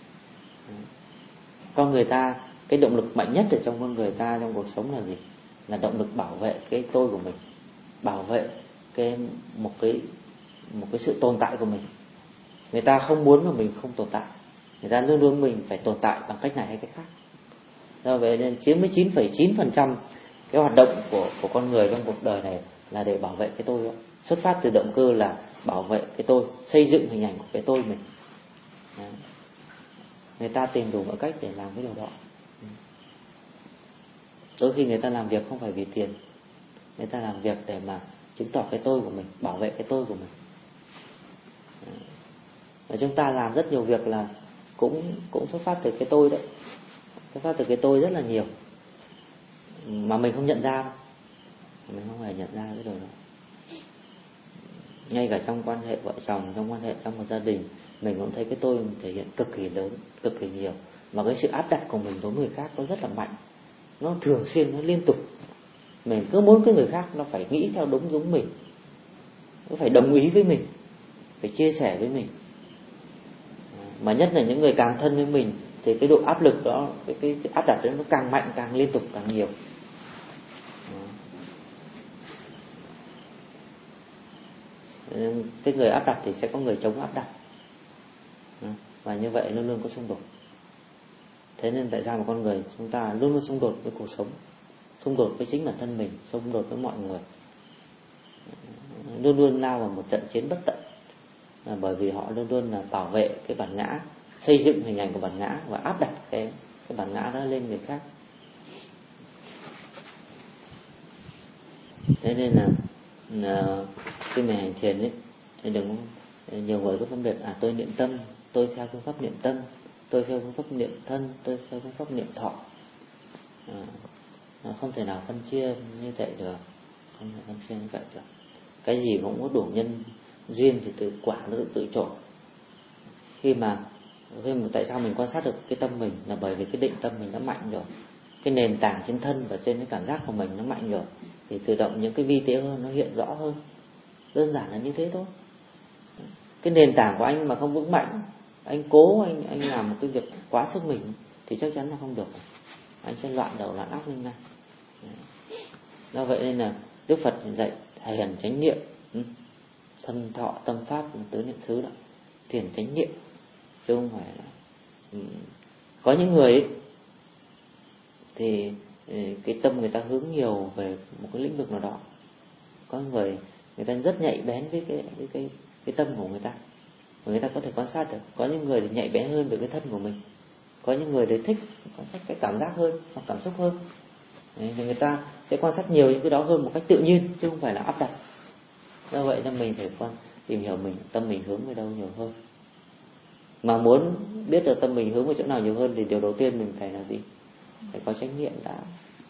Con người ta, cái động lực mạnh nhất ở trong con người ta trong cuộc sống là gì? Là động lực bảo vệ cái tôi của mình, bảo vệ một cái sự tồn tại của mình. Người ta không muốn mà mình không tồn tại, người ta luôn luôn mình phải tồn tại bằng cách này hay cách khác. Do vậy nên 99,9% cái hoạt động của con người trong cuộc đời này là để bảo vệ cái tôi đó. Xuất phát từ động cơ là bảo vệ cái tôi, xây dựng hình ảnh của cái tôi mình. Đấy. Người ta tìm đủ mọi cách để làm cái điều đó. Đôi khi người ta làm việc không phải vì tiền, người ta làm việc để mà chứng tỏ cái tôi của mình, bảo vệ cái tôi của mình. Và chúng ta làm rất nhiều việc là cũng xuất phát từ cái tôi đấy, xuất phát từ cái tôi rất là nhiều, mà mình không nhận ra, mình không hề nhận ra cái điều đó. Ngay cả trong quan hệ vợ chồng, trong quan hệ trong một gia đình, mình cũng thấy cái tôi mình thể hiện cực kỳ lớn, cực kỳ nhiều. Mà cái sự áp đặt của mình đối với người khác nó rất là mạnh, nó thường xuyên, nó liên tục. Mình cứ muốn cái người khác nó phải nghĩ theo đúng giống mình, nó phải đồng ý với mình, phải chia sẻ với mình. Mà nhất là những người càng thân với mình thì cái độ áp lực đó, cái áp đặt đó nó càng mạnh, càng liên tục, càng nhiều. Cái người áp đặt thì sẽ có người chống áp đặt, và như vậy luôn luôn có xung đột. Thế nên tại sao mà con người chúng ta luôn luôn xung đột với cuộc sống, xung đột với chính bản thân mình, xung đột với mọi người, luôn luôn lao vào một trận chiến bất tận, bởi vì họ luôn luôn là bảo vệ cái bản ngã, xây dựng hình ảnh của bản ngã và áp đặt cái bản ngã đó lên người khác. Thế nên là khi mình hành thiền ấy, thì đừng nhiều người có phân biệt tôi niệm tâm, tôi theo phương pháp niệm tâm, tôi theo phương pháp niệm thân, tôi theo phương pháp niệm thọ. Không thể nào phân chia như vậy được, không thể phân chia như vậy được. Cái gì cũng có đủ nhân duyên thì quả nó tự trổ. Khi mà Tại sao mình quan sát được cái tâm mình là bởi vì cái định tâm mình nó mạnh rồi, cái nền tảng trên thân và trên cái cảm giác của mình nó mạnh rồi, thì tự động những cái vi tế hơn nó hiện rõ hơn. Đơn giản là như thế thôi. Cái nền tảng của anh mà không vững mạnh, anh cố anh làm một cái việc quá sức mình thì chắc chắn là không được, anh sẽ loạn đầu loạn óc lên ngay. Do vậy nên là Đức Phật dạy thể hiện chánh niệm, thân thọ tâm pháp tứ niệm xứ đó, thiền chánh niệm, chứ không phải là có những người ấy, thì cái tâm người ta hướng nhiều về một cái lĩnh vực nào đó. Có người ta rất nhạy bén với cái tâm của người ta, và người ta có thể quan sát được. Có những người thì nhạy bén hơn về cái thân của mình, có những người thì thích quan sát cái cảm giác hơn hoặc cảm xúc hơn. Thì người ta sẽ quan sát nhiều những cái đó hơn một cách tự nhiên, chứ không phải là áp đặt. Do vậy nên mình phải tìm hiểu mình, tâm mình hướng về đâu nhiều hơn. Mà muốn biết được tâm mình hướng về chỗ nào nhiều hơn thì điều đầu tiên mình phải là gì? Phải có chánh niệm đã.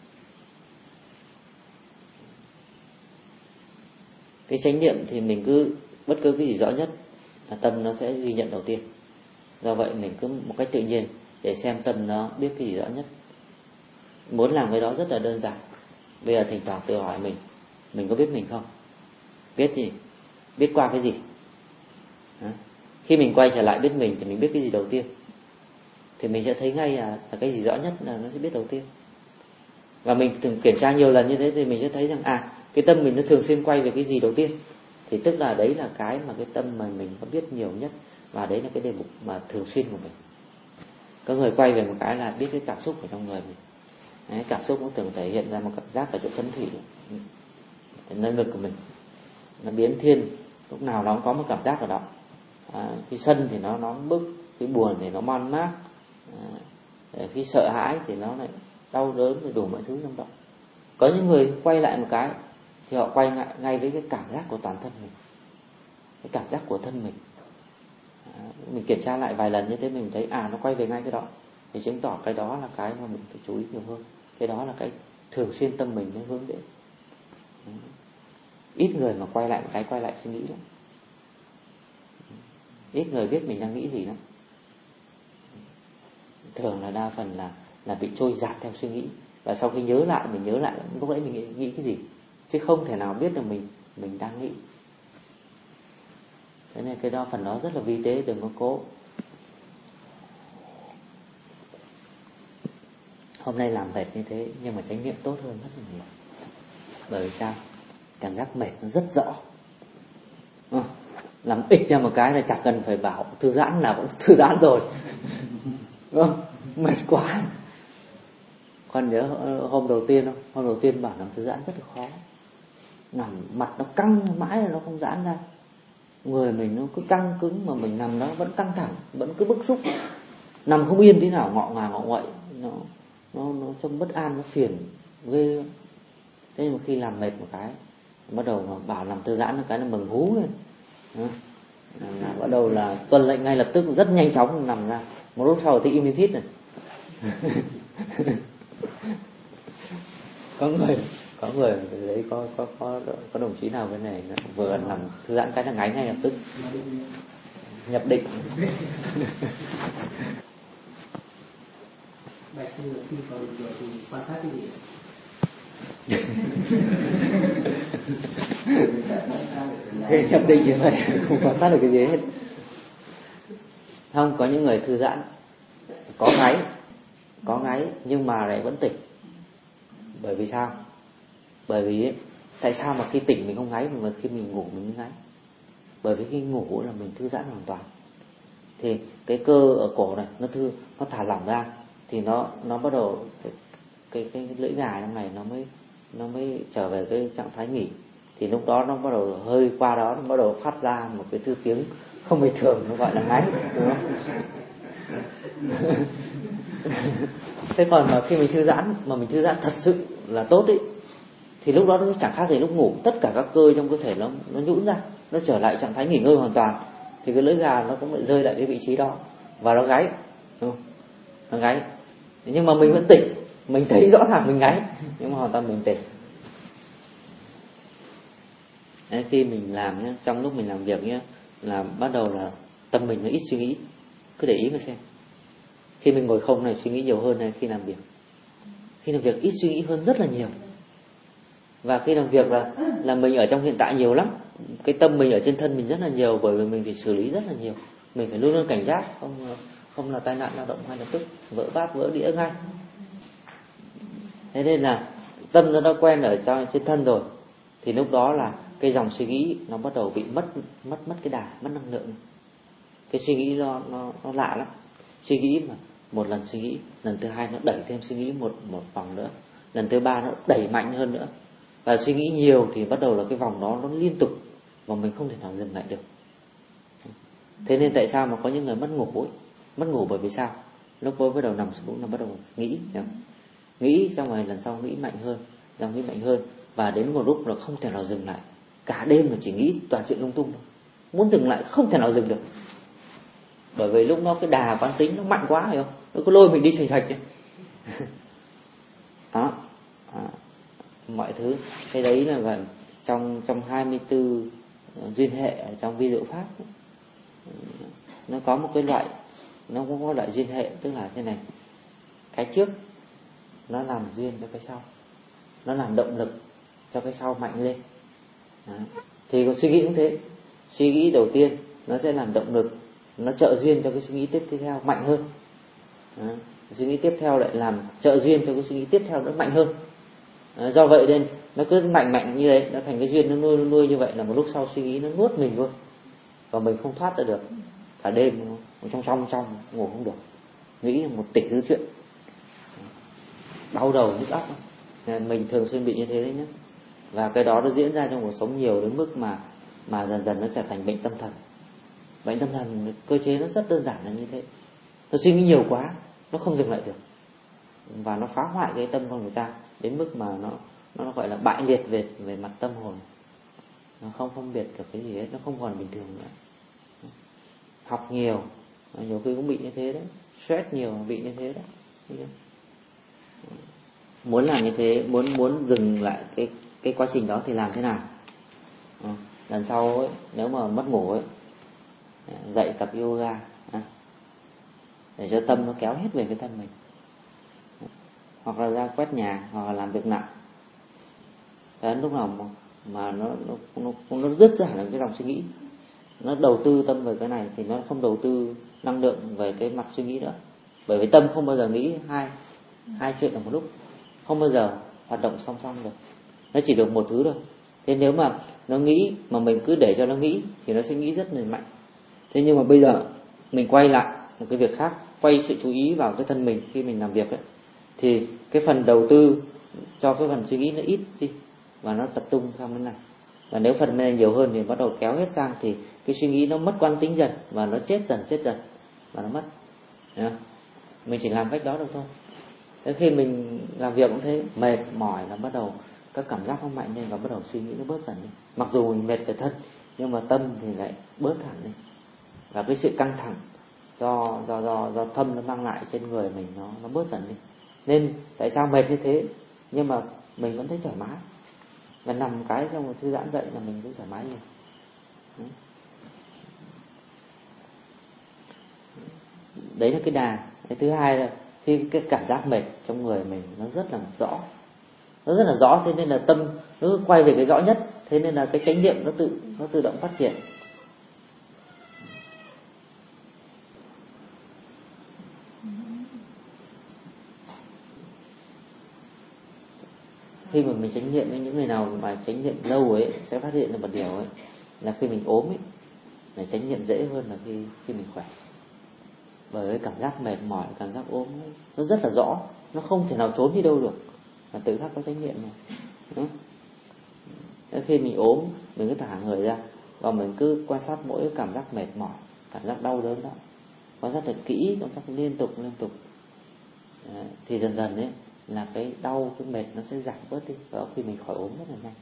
Cái chánh niệm thì mình cứ bất cứ cái gì rõ nhất là tâm nó sẽ ghi nhận đầu tiên. Do vậy mình cứ một cách tự nhiên để xem tâm nó biết cái gì rõ nhất. Muốn làm cái đó rất là đơn giản. Bây giờ thỉnh thoảng tự hỏi mình có biết mình không? Biết gì? Biết qua cái gì? Khi mình quay trở lại biết mình thì mình biết cái gì đầu tiên? Thì mình sẽ thấy ngay là cái gì rõ nhất là nó sẽ biết đầu tiên. Và mình thường kiểm tra nhiều lần như thế thì mình sẽ thấy rằng cái tâm mình nó thường xuyên quay về cái gì đầu tiên. Thì tức là đấy là cái mà cái tâm mà mình có biết nhiều nhất, và đấy là cái đề mục mà thường xuyên của mình. Có người quay về một cái là biết cái cảm xúc ở trong người mình. Đấy, cảm xúc nó thường thể hiện ra một cảm giác ở chỗ thân thủy, nơi ngực của mình. Nó biến thiên, lúc nào nó cũng có một cảm giác ở đó. Khi sân thì nó nóng bức, khi buồn thì nó man mác, khi sợ hãi thì nó lại đau đớn rồi đủ mọi thứ trong đó. Có những người quay lại một cái thì họ quay ngay với cái cảm giác của toàn thân mình, cái cảm giác của thân mình. Mình kiểm tra lại vài lần như thế mình thấy nó quay về ngay cái đó, thì chứng tỏ cái đó là cái mà mình phải chú ý nhiều hơn. Cái đó là cái thường xuyên tâm mình nó hướng đến. Ít người mà quay lại một cái quay lại suy nghĩ lắm. Ít người biết mình đang nghĩ gì lắm. Thường là đa phần là bị trôi dạt theo suy nghĩ. Và sau khi nhớ lại lúc nãy mình nghĩ cái gì, chứ không thể nào biết được mình đang nghĩ. Thế nên cái đó phần đó rất là vi tế, đừng có cố. Hôm nay làm mệt như thế nhưng mà chánh niệm tốt hơn rất là nhiều. Bởi vì sao? Cảm giác mệt nó rất rõ. Làm ịch ra một cái là chẳng cần phải bảo thư giãn là cũng thư giãn rồi. Mệt quá. Con nhớ hôm đầu tiên không? Hôm đầu tiên bảo làm thư giãn rất là khó. Nằm mặt nó căng mãi là nó không giãn ra. Người mình nó cứ căng cứng mà mình nằm đó vẫn căng thẳng, vẫn cứ bức xúc. Nằm không yên tí nào, ngọ ngà ngọ nguậy, nó trông bất an, nó phiền ghê. Thế nhưng mà khi làm mệt một cái, bắt đầu mà bảo làm thư giãn một cái là mừng hú lên. Bắt đầu là tuân lệnh ngay lập tức, rất nhanh chóng nằm ra. Một lúc sau thì im đi thít này. có người đấy, có đồng chí nào bên này vừa nằm thư giãn cái là ngáy ngay lập tức nhập định. Vậy thì khi vào định rồi thì quan sát cái gì? Khi nhập định như vậy không quan sát được cái gì hết. Không, có những người thư giãn có ngáy nhưng mà lại vẫn tỉnh. Bởi vì sao? Bởi vì tại sao mà khi tỉnh mình không ngáy mà khi mình ngủ mình mới ngáy? Bởi vì khi ngủ là mình thư giãn hoàn toàn, thì cái cơ ở cổ này nó thả lỏng ra, thì nó bắt đầu cái lưỡi gà trong này nó mới trở về cái trạng thái nghỉ. Thì lúc đó nó bắt đầu hơi qua đó, nó bắt đầu phát ra một cái thứ tiếng không bình thường, nó gọi là ngáy, đúng không? Thế còn mà khi mình thư giãn, mà mình thư giãn thật sự là tốt ấy, thì lúc đó nó chẳng khác gì lúc ngủ. Tất cả các cơ trong cơ thể nó nhũn ra, nó trở lại trạng thái nghỉ ngơi hoàn toàn, thì cái lưỡi gà nó cũng lại rơi lại cái vị trí đó và nó gáy, đúng không? Nó gáy. Nhưng mà mình vẫn tỉnh, mình thấy rõ ràng mình gáy nhưng mà hoàn toàn mình tỉnh. Đấy, khi mình làm nhé, trong lúc mình làm việc nhé, là bắt đầu là tâm mình nó ít suy nghĩ, Cứ để ý mà xem. Khi mình ngồi không này suy nghĩ nhiều hơn này khi làm việc. Khi làm việc ít suy nghĩ hơn rất là nhiều. Và khi làm việc là mình ở trong hiện tại nhiều lắm. Cái tâm mình ở trên thân mình rất là nhiều, bởi vì mình phải xử lý rất là nhiều. Mình phải luôn luôn cảnh giác, không là tai nạn lao động ngay lập tức, vỡ bát vỡ đĩa ngay. Thế nên là tâm nó đã quen ở trên thân rồi, thì lúc đó là cái dòng suy nghĩ nó bắt đầu bị mất cái đà, mất năng lượng. Cái suy nghĩ nó lạ lắm. Suy nghĩ mà một lần suy nghĩ, lần thứ hai nó đẩy thêm suy nghĩ một vòng nữa, lần thứ ba nó đẩy mạnh hơn nữa. Và suy nghĩ nhiều thì bắt đầu là cái vòng đó nó liên tục mà mình không thể nào dừng lại được. Thế nên tại sao mà có những người mất ngủ ấy? Mất ngủ bởi vì sao? Lúc mới bắt đầu nằm xuống là bắt đầu nghĩ, nghĩ xong rồi lần sau nghĩ mạnh hơn, xong nghĩ mạnh hơn, và đến một lúc là không thể nào dừng lại. Cả đêm mà chỉ nghĩ toàn chuyện lung tung thôi. Muốn dừng lại không thể nào dừng được. Bởi vì lúc đó cái đà quán tính nó mạnh quá, hiểu không? Nó cứ lôi mình đi xoành xoạch ấy. Đó. Mọi thứ. Cái đấy là gần trong 24 duyên hệ ở trong vi diệu pháp. Nó có một cái loại, nó cũng có loại duyên hệ, tức là thế này. Cái trước nó làm duyên cho cái sau, nó làm động lực cho cái sau mạnh lên. Đó. Thì có suy nghĩ cũng thế. Suy nghĩ đầu tiên nó sẽ làm động lực, nó trợ duyên cho cái suy nghĩ tiếp theo mạnh hơn. Đó. Suy nghĩ tiếp theo lại làm trợ duyên cho cái suy nghĩ tiếp theo nó mạnh hơn. Đó. Do vậy nên nó cứ mạnh như đấy, nó thành cái duyên, nó nuôi như vậy, là một lúc sau suy nghĩ nó nuốt mình luôn, và mình không thoát ra được. Cả đêm trong ngủ không được, nghĩ một tỷ thứ chuyện, đau đầu nhức óc. Mình thường xuyên bị như thế đấy nhé. Và cái đó nó diễn ra trong cuộc sống nhiều đến mức mà dần dần nó trở thành bệnh tâm thần. Bệnh tâm thần cơ chế nó rất đơn giản là như thế. Nó suy nghĩ nhiều quá, nó không dừng lại được, và nó phá hoại cái tâm con người ta đến mức mà nó gọi là bại liệt về mặt tâm hồn. Nó không phân biệt được cái gì hết, nó không còn bình thường nữa. Học nhiều khi cũng bị như thế đấy. Stress nhiều bị như thế đấy. Muốn làm như thế, muốn dừng lại cái quá trình đó thì làm thế nào? Lần sau ấy, nếu mà mất ngủ ấy, dậy tập yoga để cho tâm nó kéo hết về cái thân mình, hoặc là ra quét nhà, hoặc là làm việc nặng. Đến lúc nào mà nó dứt ra được cái dòng suy nghĩ, nó đầu tư tâm về cái này thì nó không đầu tư năng lượng về cái mặt suy nghĩ nữa. Bởi vì tâm không bao giờ nghĩ hai chuyện ở một lúc, không bao giờ hoạt động song song được. Nó chỉ được một thứ thôi. Thế nếu mà nó nghĩ mà mình cứ để cho nó nghĩ thì nó sẽ nghĩ rất là mạnh. Thế nhưng mà bây giờ mình quay lại một cái việc khác, quay sự chú ý vào cái thân mình khi mình làm việc ấy, thì cái phần đầu tư cho cái phần suy nghĩ nó ít đi, và nó tập trung sang bên này. Và nếu phần bên này nhiều hơn thì bắt đầu kéo hết sang, thì cái suy nghĩ nó mất quán tính dần, và nó chết dần và nó mất. Mình chỉ làm cách đó được thôi. Thế khi mình làm việc cũng thế, mệt mỏi là bắt đầu các cảm giác nó mạnh lên, và bắt đầu suy nghĩ nó bớt dần đi. Mặc dù mình mệt về thân nhưng mà tâm thì lại bớt hẳn đi. Và cái sự căng thẳng do tâm nó mang lại trên người mình nó bớt dần đi. Nên tại sao mệt như thế nhưng mà mình vẫn thấy thoải mái, và nằm cái xong rồi thư giãn dậy là mình cũng thoải mái nhiều. Đấy là cái đà. Cái thứ hai là khi cái cảm giác mệt trong người mình nó rất là rõ, thế nên là tâm nó quay về cái rõ nhất, thế nên là cái chánh niệm nó tự động phát triển. Khi mà mình chánh niệm với những người nào mà chánh niệm lâu ấy sẽ phát hiện ra một điều ấy, là khi mình ốm ấy là chánh niệm dễ hơn là khi mình khỏe. Bởi cái cảm giác mệt mỏi, cảm giác ốm ấy, nó rất là rõ, nó không thể nào trốn đi đâu được, là tự khắc có chánh niệm rồi. Khi mình ốm mình cứ thả người ra, và mình cứ quan sát mỗi cái cảm giác mệt mỏi, cảm giác đau đớn đó, quan sát thật kỹ, quan sát liên tục thì dần dần ấy là cái đau, cái mệt nó sẽ giảm bớt đi, và khi mình khỏi ốm rất là nhanh.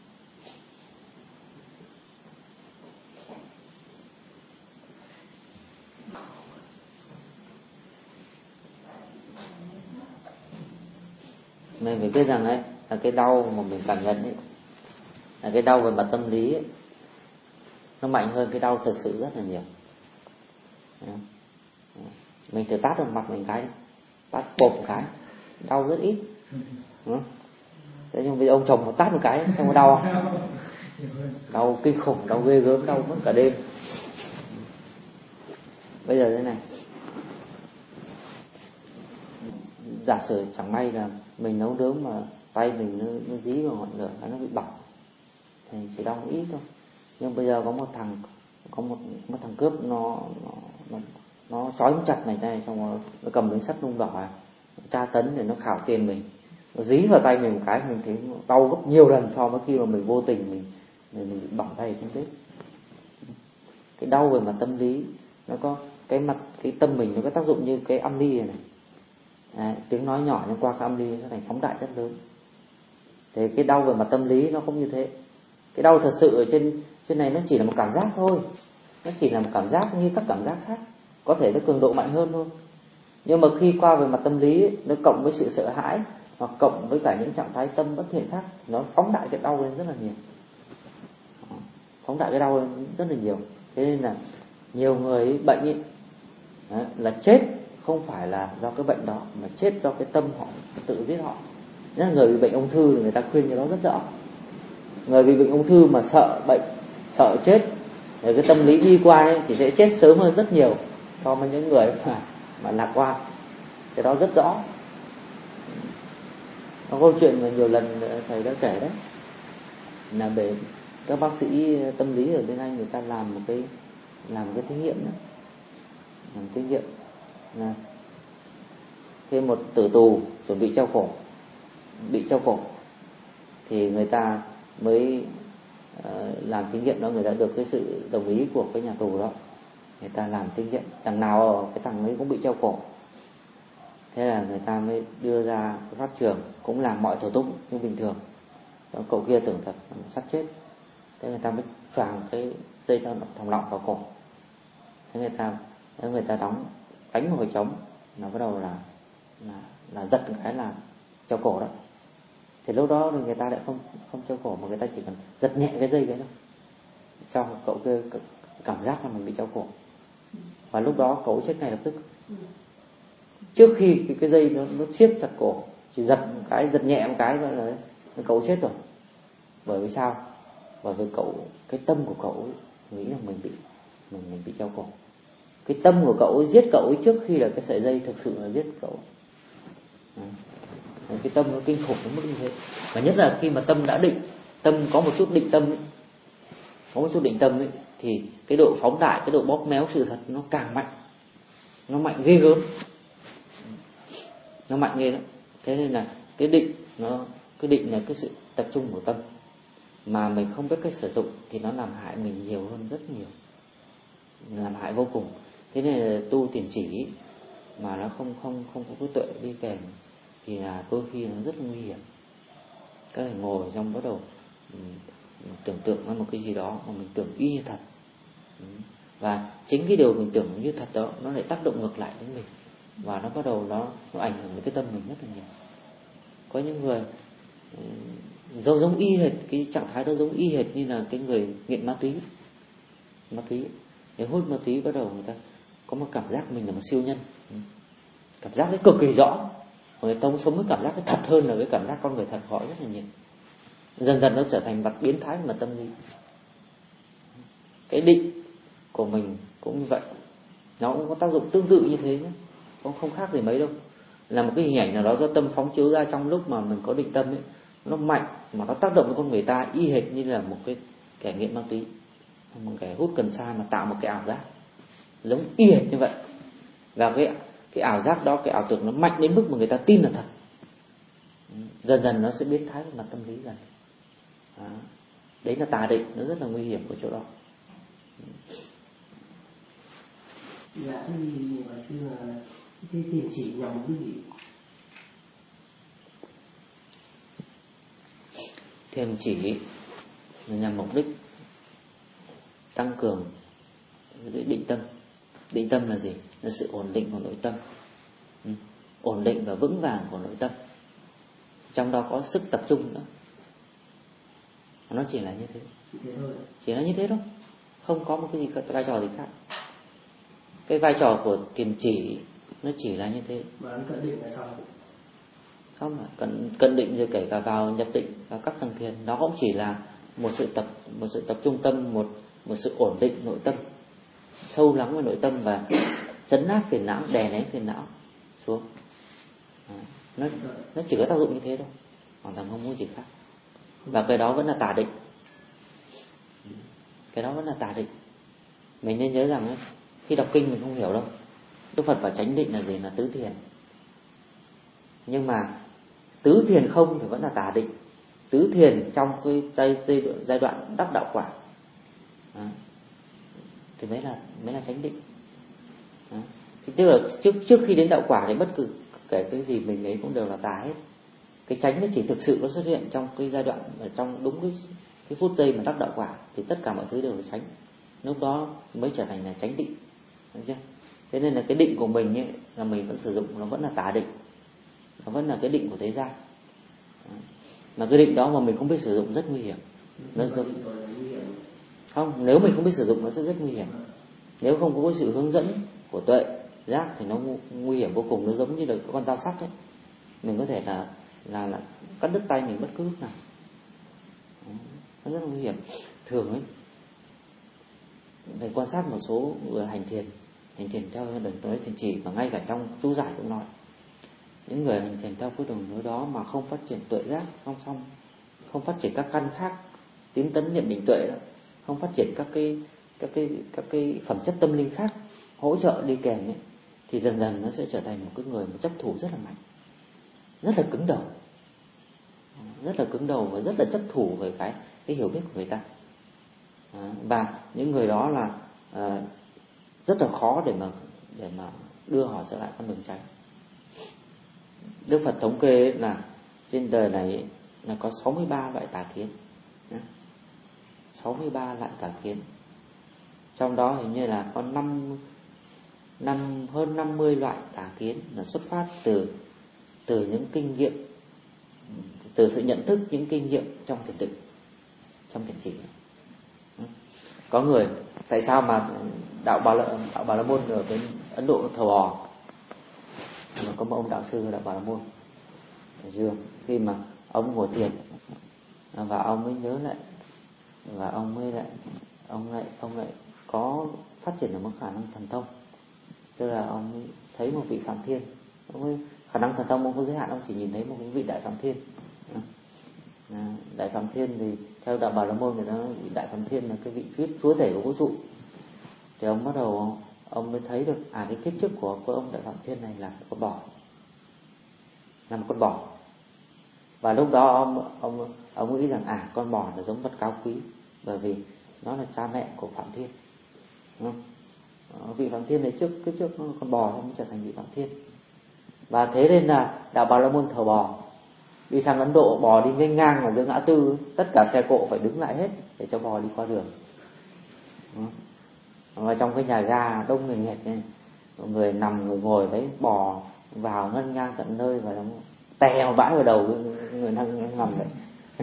Mình phải biết rằng ấy là cái đau mà mình cảm nhận ấy, là cái đau về mặt tâm lý ấy, nó mạnh hơn cái đau thực sự rất là nhiều. Mình thử tát vào mặt mình cái, tát bộp một cái, đau rất ít. Thế nhưng bây giờ ông chồng mà tát một cái xong có đau không? Đau kinh khủng, đau ghê gớm, đau mất cả đêm. Bây giờ thế này, giả sử chẳng may là mình nấu nướng mà tay mình nó dí vào ngọn lửa, nó bị bỏng thì chỉ đau ít thôi. Nhưng bây giờ có một thằng cướp nó trói chặt này xong rồi nó cầm miếng sắt nung đỏ tra tấn để nó khảo tiền mình, nó dí vào tay mình một cái, mình thấy đau gấp nhiều lần so với khi mà mình vô tình mình bị bỏng tay xuống chết. Cái đau về mặt tâm lý nó có cái tâm mình nó có tác dụng như cái âm ly này. Đấy, tiếng nói nhỏ nhưng qua cái âm ly nó thành phóng đại rất lớn. Thì cái đau về mặt tâm lý nó cũng như thế. Cái đau thật sự ở trên này nó chỉ là một cảm giác thôi, nó chỉ là một cảm giác như các cảm giác khác, có thể nó cường độ mạnh hơn thôi. Nhưng mà khi qua về mặt tâm lý nó cộng với sự sợ hãi hoặc cộng với cả những trạng thái tâm bất thiện khác, nó phóng đại cái đau lên rất là nhiều, phóng đại cái đau lên rất là nhiều. Thế nên là nhiều người bệnh ấy, là chết không phải là do cái bệnh đó, mà chết do cái tâm họ tự giết họ. Nhất là người bị bệnh ung thư thì người ta khuyên cái đó rất rõ. Người bị bệnh ung thư mà sợ bệnh, sợ chết, rồi cái tâm lý đi qua ấy, thì sẽ chết sớm hơn rất nhiều so với những người mà lạc quan. Cái đó rất rõ. Có câu chuyện mà nhiều lần thầy đã kể đấy, là để các bác sĩ tâm lý ở bên Anh người ta làm một cái thí nghiệm đó. Làm thí nghiệm là khi một tử tù chuẩn bị treo cổ thì người ta mới làm thí nghiệm đó, người ta được cái sự đồng ý của cái nhà tù đó, người ta làm thí nghiệm đằng nào cái thằng ấy cũng bị treo cổ. Thế là người ta mới đưa ra pháp trường, cũng làm mọi thủ tục như bình thường. Cậu kia tưởng thật sắp chết, thế người ta mới choàng cái dây thòng lọng vào cổ. Thế người ta đóng đánh một hồi trống, nó bắt đầu là giật một cái là treo cổ đó. Thì lúc đó thì người ta lại không treo cổ, mà người ta chỉ cần giật nhẹ cái dây đấy thôi. Sau cậu kia cảm giác là mình bị treo cổ, và lúc đó cậu chết ngay lập tức. Trước khi cái dây nó siết chặt cổ, chỉ giật nhẹ một cái thôi là cậu chết rồi. Bởi vì sao? Bởi vì cái tâm của cậu nghĩ là mình bị treo cổ. Cái tâm của cậu giết cậu trước khi là cái sợi dây thực sự là giết cậu. Cái tâm nó kinh khủng đến mức như thế. Và nhất là khi mà tâm đã định, tâm có một chút định tâm ấy, thì cái độ phóng đại, cái độ bóp méo sự thật nó càng mạnh, nó mạnh ghê gớm, nó mạnh ghê lắm. Thế nên là cái định là cái sự tập trung của tâm, mà mình không biết cách sử dụng thì nó làm hại mình nhiều hơn rất nhiều, làm hại vô cùng. Thế nên là tu tiền chỉ mà nó không có cái tuệ đi kèm thì là đôi khi nó rất là nguy hiểm. Các thầy ngồi xong bắt đầu tưởng tượng ra một cái gì đó mà mình tưởng y như thật, và chính cái điều mình tưởng như thật đó nó lại tác động ngược lại đến mình, và nó bắt đầu nó ảnh hưởng đến cái tâm mình rất là nhiều. Có những người giống y hệt, cái trạng thái đó giống y hệt như là cái người nghiện ma túy. Cái hút ma túy bắt đầu người ta có một cảm giác mình là một siêu nhân, cảm giác đấy cực kỳ rõ. Người ta sống với cảm giác thật hơn là cái cảm giác con người thật họ rất là nhiều. Dần dần nó trở thành mặt biến thái mà tâm lý. Cái định của mình cũng như vậy, nó cũng có tác dụng tương tự như thế nhé, không khác gì mấy đâu. Là một cái hình ảnh nào đó do tâm phóng chiếu ra trong lúc mà mình có định tâm ấy, nó mạnh mà nó tác động với con người ta y hệt như là một cái kẻ nghiện ma túy, một kẻ hút cần sa mà tạo một cái ảo giác giống y hệt như vậy. Và cái ảo giác đó, cái ảo tưởng nó mạnh đến mức mà người ta tin là thật. Dần dần nó sẽ biến thái về mặt tâm lý dần. Đấy là tà định, nó rất là nguy hiểm ở chỗ đó. Dạ, thế thì hỏi xin là cái tiền chỉ nhằm cái gì? Thiền chỉ nhằm mục đích tăng cường định tâm. Định tâm là gì? Là sự ổn định của nội tâm, ổn định và vững vàng của nội tâm. Trong đó có sức tập trung nữa. Nó chỉ là như thế. Chỉ là như thế thôi, không có một cái gì vai trò gì khác. cái vai trò của thiền chỉ nó chỉ là như thế. Mà anh cận định là sao? Không, cận định rồi kể cả vào nhập định và các tầng thiền, nó cũng chỉ là một sự tập trung tâm, một sự ổn định nội tâm, sâu lắng vào nội tâm và trấn áp phiền não, đè nén phiền não xuống. Nó chỉ có tác dụng như thế thôi, hoàn toàn không có gì khác. Và cái đó vẫn là tà định. Cái đó vẫn là tà định. Mình nên nhớ rằng ấy, khi đọc kinh mình không hiểu đâu. Đức Phật bảo chánh định là gì? Là tứ thiền. Nhưng mà tứ thiền không thì vẫn là tà định. Tứ thiền trong cái giai đoạn đắc đạo quả thì mới là chánh định. Tức là trước khi đến đạo quả thì bất cứ kể cái gì mình ấy cũng đều là tà hết. Cái chánh nó chỉ thực sự nó xuất hiện trong cái giai đoạn, ở trong đúng cái phút giây mà đắc đạo quả thì tất cả mọi thứ đều là chánh. Lúc đó mới trở thành là chánh định. Được chưa? Thế nên là cái định của mình ấy, là mình vẫn sử dụng nó vẫn là tà định. Nó vẫn là cái định của thế gian. Mà cái định đó mà mình không biết sử dụng rất nguy hiểm. Nó giống... Không, nếu mình không biết sử dụng nó sẽ rất nguy hiểm. Nếu không có sự hướng dẫn của tuệ giác thì nó nguy hiểm vô cùng. Nó giống như là con dao sắc ấy. Mình có thể là cắt đứt tay mình bất cứ lúc nào. Nó rất là nguy hiểm. Thường ấy, thầy quan sát một số người hành thiền theo đường lối thiền chỉ, và ngay cả trong chú giải cũng nói, những người hành thiền theo cái đường lối đó mà không phát triển tuệ giác song song, không phát triển các căn khác tiến tấn niệm định tuệ đó, không phát triển các cái phẩm chất tâm linh khác hỗ trợ đi kèm ấy, thì dần dần nó sẽ trở thành một cái người mà chấp thủ rất là mạnh, rất là cứng đầu, và rất là chấp thủ về cái hiểu biết của người ta. Và những người đó là rất là khó để mà đưa họ trở lại con đường chánh. Đức Phật thống kê là trên đời này là có 63 loại tà kiến. 63 loại tà kiến. Trong đó hình như là có hơn 50 loại tà kiến là xuất phát từ những kinh nghiệm, từ sự nhận thức những kinh nghiệm trong thiền định, trong thiền chỉ. Có người, tại sao mà đạo Bà La Môn ở bên Ấn Độ thờ bò, mà có một ông đạo sư đạo Bà La Môn ở Dương, khi mà ông ngồi thiền và ông mới nhớ lại, và ông lại có phát triển được một khả năng thần thông. Tức là ông thấy một vị Phạm Thiên, khả năng thần thông ông có giới hạn, ông chỉ nhìn thấy một vị Đại Phạm Thiên. Đại Phạm Thiên thì theo đạo Bà La Môn người ta nói Đại Phạm Thiên là cái vị chúa tể của vũ trụ. Thì ông bắt đầu ông mới thấy được cái kiếp trước của ông Đại Phạm Thiên này là một con bò, là một con bò. Và lúc đó ông nghĩ rằng con bò là giống vật cao quý, bởi vì nó là cha mẹ của Phạm Thiên, đúng không? Vị Phạm Thiên này kiếp trước nó là con bò, mới trở thành vị Phạm Thiên. Và thế nên là đạo Bà La Môn thờ bò. Đi sang Ấn Độ, bò đi nghênh ngang ở giữa ngã tư, tất cả xe cộ phải đứng lại hết để cho bò đi qua đường. Và trong cái nhà ga đông người nghẹt này, mọi người nằm người ngồi đấy, bò vào ngân ngang tận nơi và nó tè một bãi vào đầu người đang nằm đấy.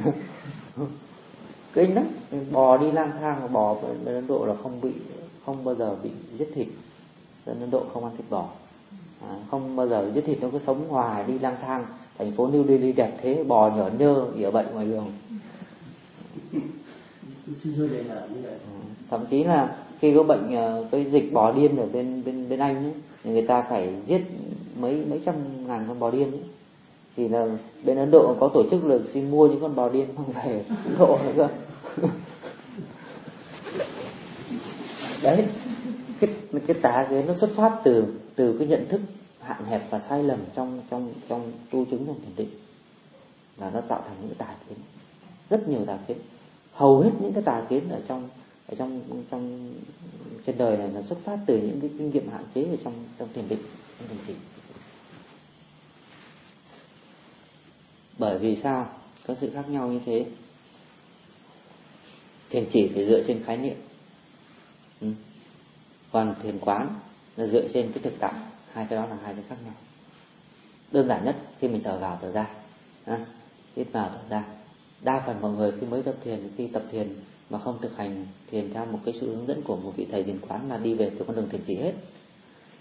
Kinh lắm. Bò đi lang thang, bò bên Ấn Độ là không bao giờ bị giết thịt. Dân Ấn Độ không ăn thịt bò, không bao giờ giết thịt, nó cứ sống ngoài, đi lang thang. Thành phố New Delhi đẹp thế, bò nhởn nhơ ỉa bệnh ngoài đường. Thậm chí là khi có bệnh, cái dịch bò điên ở bên Anh ấy, thì người ta phải giết mấy trăm ngàn con bò điên ấy. Thì là bên Ấn Độ có tổ chức là xin mua những con bò điên không về Ấn Độ nữa cơ. Đấy, cái tà kiến nó xuất phát từ cái nhận thức hạn hẹp và sai lầm trong tu chứng trong thiền định, và nó tạo thành những cái tà kiến, rất nhiều tà kiến. Hầu hết những cái tà kiến ở trong trên đời này nó xuất phát từ những cái kinh nghiệm hạn chế ở trong thiền định, trong thiền chỉ. Bởi vì sao có sự khác nhau như thế? Thiền chỉ phải dựa trên khái niệm, còn thiền quán là dựa trên cái thực tại. Hai cái đó là hai cái khác nhau. Đơn giản nhất, khi mình thở vào thở ra, hít vào thở ra. Đa phần mọi người khi mới tập thiền, khi tập thiền mà không thực hành thiền theo một cái sự hướng dẫn của một vị thầy thiền quán là đi về từ con đường thiền chỉ hết.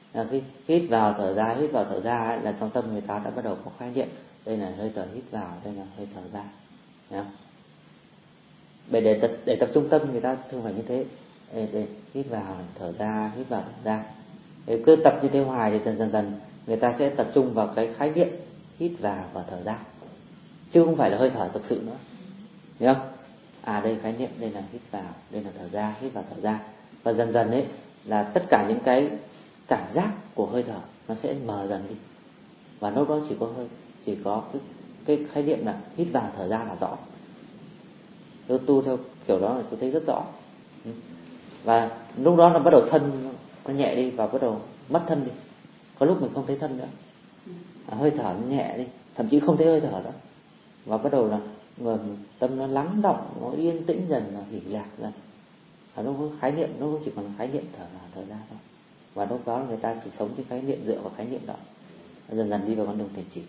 là khi hít vào thở ra, hít vào thở ra ấy, là trong tâm người ta đã bắt đầu có khái niệm đây là hơi thở hít vào, đây là hơi thở ra. Đấy không? Để tập trung tâm người ta thường phải như thế. Để hít vào thở ra, hít vào thở ra. Để cứ tập như thế hoài thì dần người ta sẽ tập trung vào cái khái niệm hít vào và thở ra, chứ không phải là hơi thở thực sự nữa. Hiểu không? Đây khái niệm, đây là hít vào, đây là thở ra, hít vào thở ra. Và dần ấy là tất cả những cái cảm giác của hơi thở nó sẽ mờ dần đi. Và lúc đó chỉ có cái khái niệm là hít vào thở ra là rõ. Tôi tu theo kiểu đó là tôi thấy rất rõ. Và lúc đó là bắt đầu thân nó nhẹ đi và bắt đầu mất thân đi. Có lúc mình không thấy thân nữa, hơi thở nó nhẹ đi, thậm chí không thấy hơi thở nữa. Và bắt đầu là người tâm nó lắng động, nó yên tĩnh dần, nó hỉ lạc dần. Và lúc đó khái niệm nó chỉ còn khái niệm thở vào thở ra thôi. Và lúc đó người ta chỉ sống trên khái niệm, dựa vào khái niệm đó, dần đi vào con đường thiền chỉ.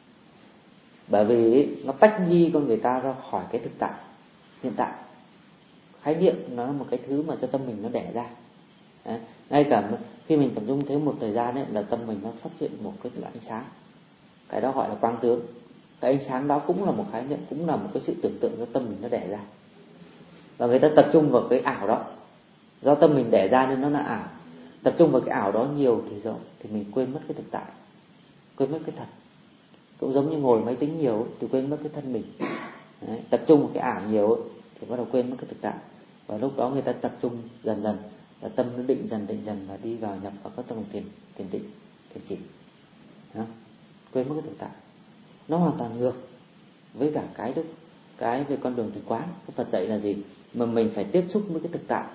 Bởi vì nó tách ly con người ta ra khỏi cái thực tại hiện tại. Khái niệm nó là một cái thứ mà cho tâm mình nó đẻ ra. Đấy. Ngay cả khi mình tập trung thế một thời gian ấy, là tâm mình nó phát hiện một cái loại ánh sáng, cái đó gọi là quang tướng. Cái ánh sáng đó cũng là một khái niệm, cũng là một cái sự tưởng tượng do tâm mình nó đẻ ra. Và người ta tập trung vào cái ảo đó, do tâm mình đẻ ra nên nó là ảo. Tập trung vào cái ảo đó nhiều thì mình quên mất cái thực tại, quên mất cái thật. Cũng giống như ngồi máy tính nhiều thì quên mất cái thân mình. Đấy. Tập trung vào cái ảo nhiều thì bắt đầu quên mất cái thực tại. Và lúc đó người ta tập trung dần là tâm nó định dần và đi vào nhập vào các tầng thiền định, thiền chỉ. Quên mất cái thực tại. Nó hoàn toàn ngược với cả cái về con đường thiền quán. Phật dạy là gì? Mà mình phải tiếp xúc với cái thực tại